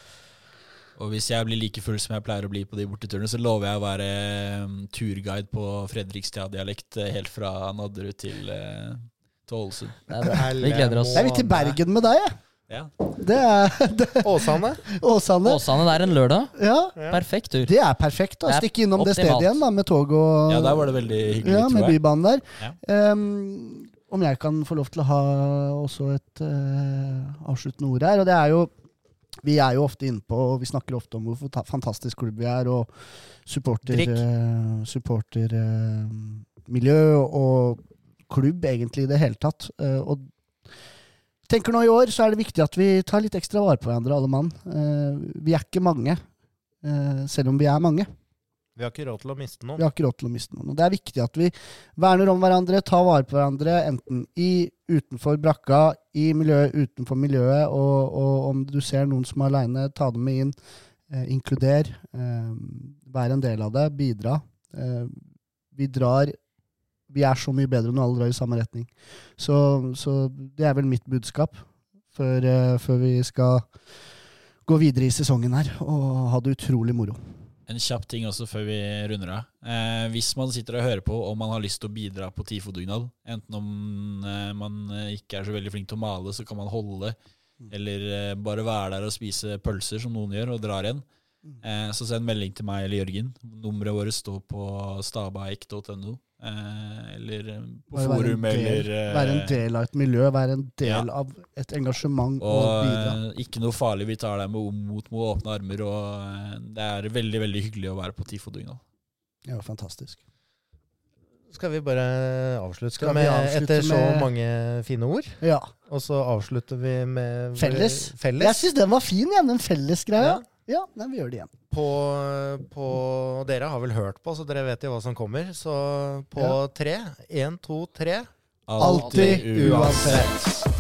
Og hvis jeg blir like full som jeg pleier å bli på de borteturene, så lover jeg å være um, turguide på Fredrikstad-dialekt eh, helt fra Nadderud til, eh, til Ålesund. Det er bra. Vi gleder oss. jeg vil til Bergen med deg, jeg. Ja. Det er det, Åsane. Åsane. Åsane, det er en lørdag. Ja, Ja. Perfekt tur. det er perfekt. da. Det er Stikke innom det optimalt. stedet igjen da, med tog og ja, der var det veldig hyggelig, ja, med tror jeg. bybanen der. Ja. Um, om jeg kan få lov til å ha også et uh, avsluttende ord her, og det er jo vi er jo ofte inne på, og vi snakker ofte om hvor fanta- fantastisk klubb vi er, og supporter, Drikk. uh, supporter uh, miljø og klubb egentlig i det hele tatt. Uh, og tenker nå i år så er det viktig at vi tar litt ekstra vare på hverandre, alle mann. Uh, vi er ikke mange, uh, selv om vi er mange. Vi har ikke råd til å miste noen. Vi har ikke råd til å miste noen. Og det er viktig at vi verner om hverandre, tar vare på hverandre, enten i, utenfor brakka, i miljøet, utenfor miljøet, og, og om du ser noen som er alene, ta dem med inn, eh, inkluder, eh, vær en del av det, bidra. Eh, vi drar, vi er så mye bedre når alle drar i samme retning. Så, så det er vel mitt budskap før, eh, før vi skal gå videre i sesongen her, og ha det utrolig moro. En kjapp ting også før vi runder av. Eh, hvis man sitter og hører på og man har lyst til å bidra på TIFO-dugnad, enten om eh, man ikke er så veldig flink til å male, så kan man holde, eller eh, bare være der og spise pølser som noen gjør og drar igjen. Eh, så send melding til meg eller Jørgen. Nummeret vårt står på stabaik punktum no. Eh, eller på Bare forum, være en del, eller eh, være en del av et miljø, være en del ja. av et engasjement og, og bidra. eh, ikke noe farlig, vi tar deg med mot med åpne armer, og eh, det er veldig, veldig hyggelig å være på TIFO-dugnad. Ja, fantastisk. Skal vi bare avslutte, Skal vi med, avslutte etter så med- mange fine ord? Ja. Og så avslutter vi med Felles. felles. Jeg synes den var fin, ja, den fellesgreia. Ja. Ja, nei, vi gjør det igjen. På, på Dere har vel hørt på, så dere vet jo hva som kommer. Så på Ja. tre. Én, to, tre. Alltid uansett.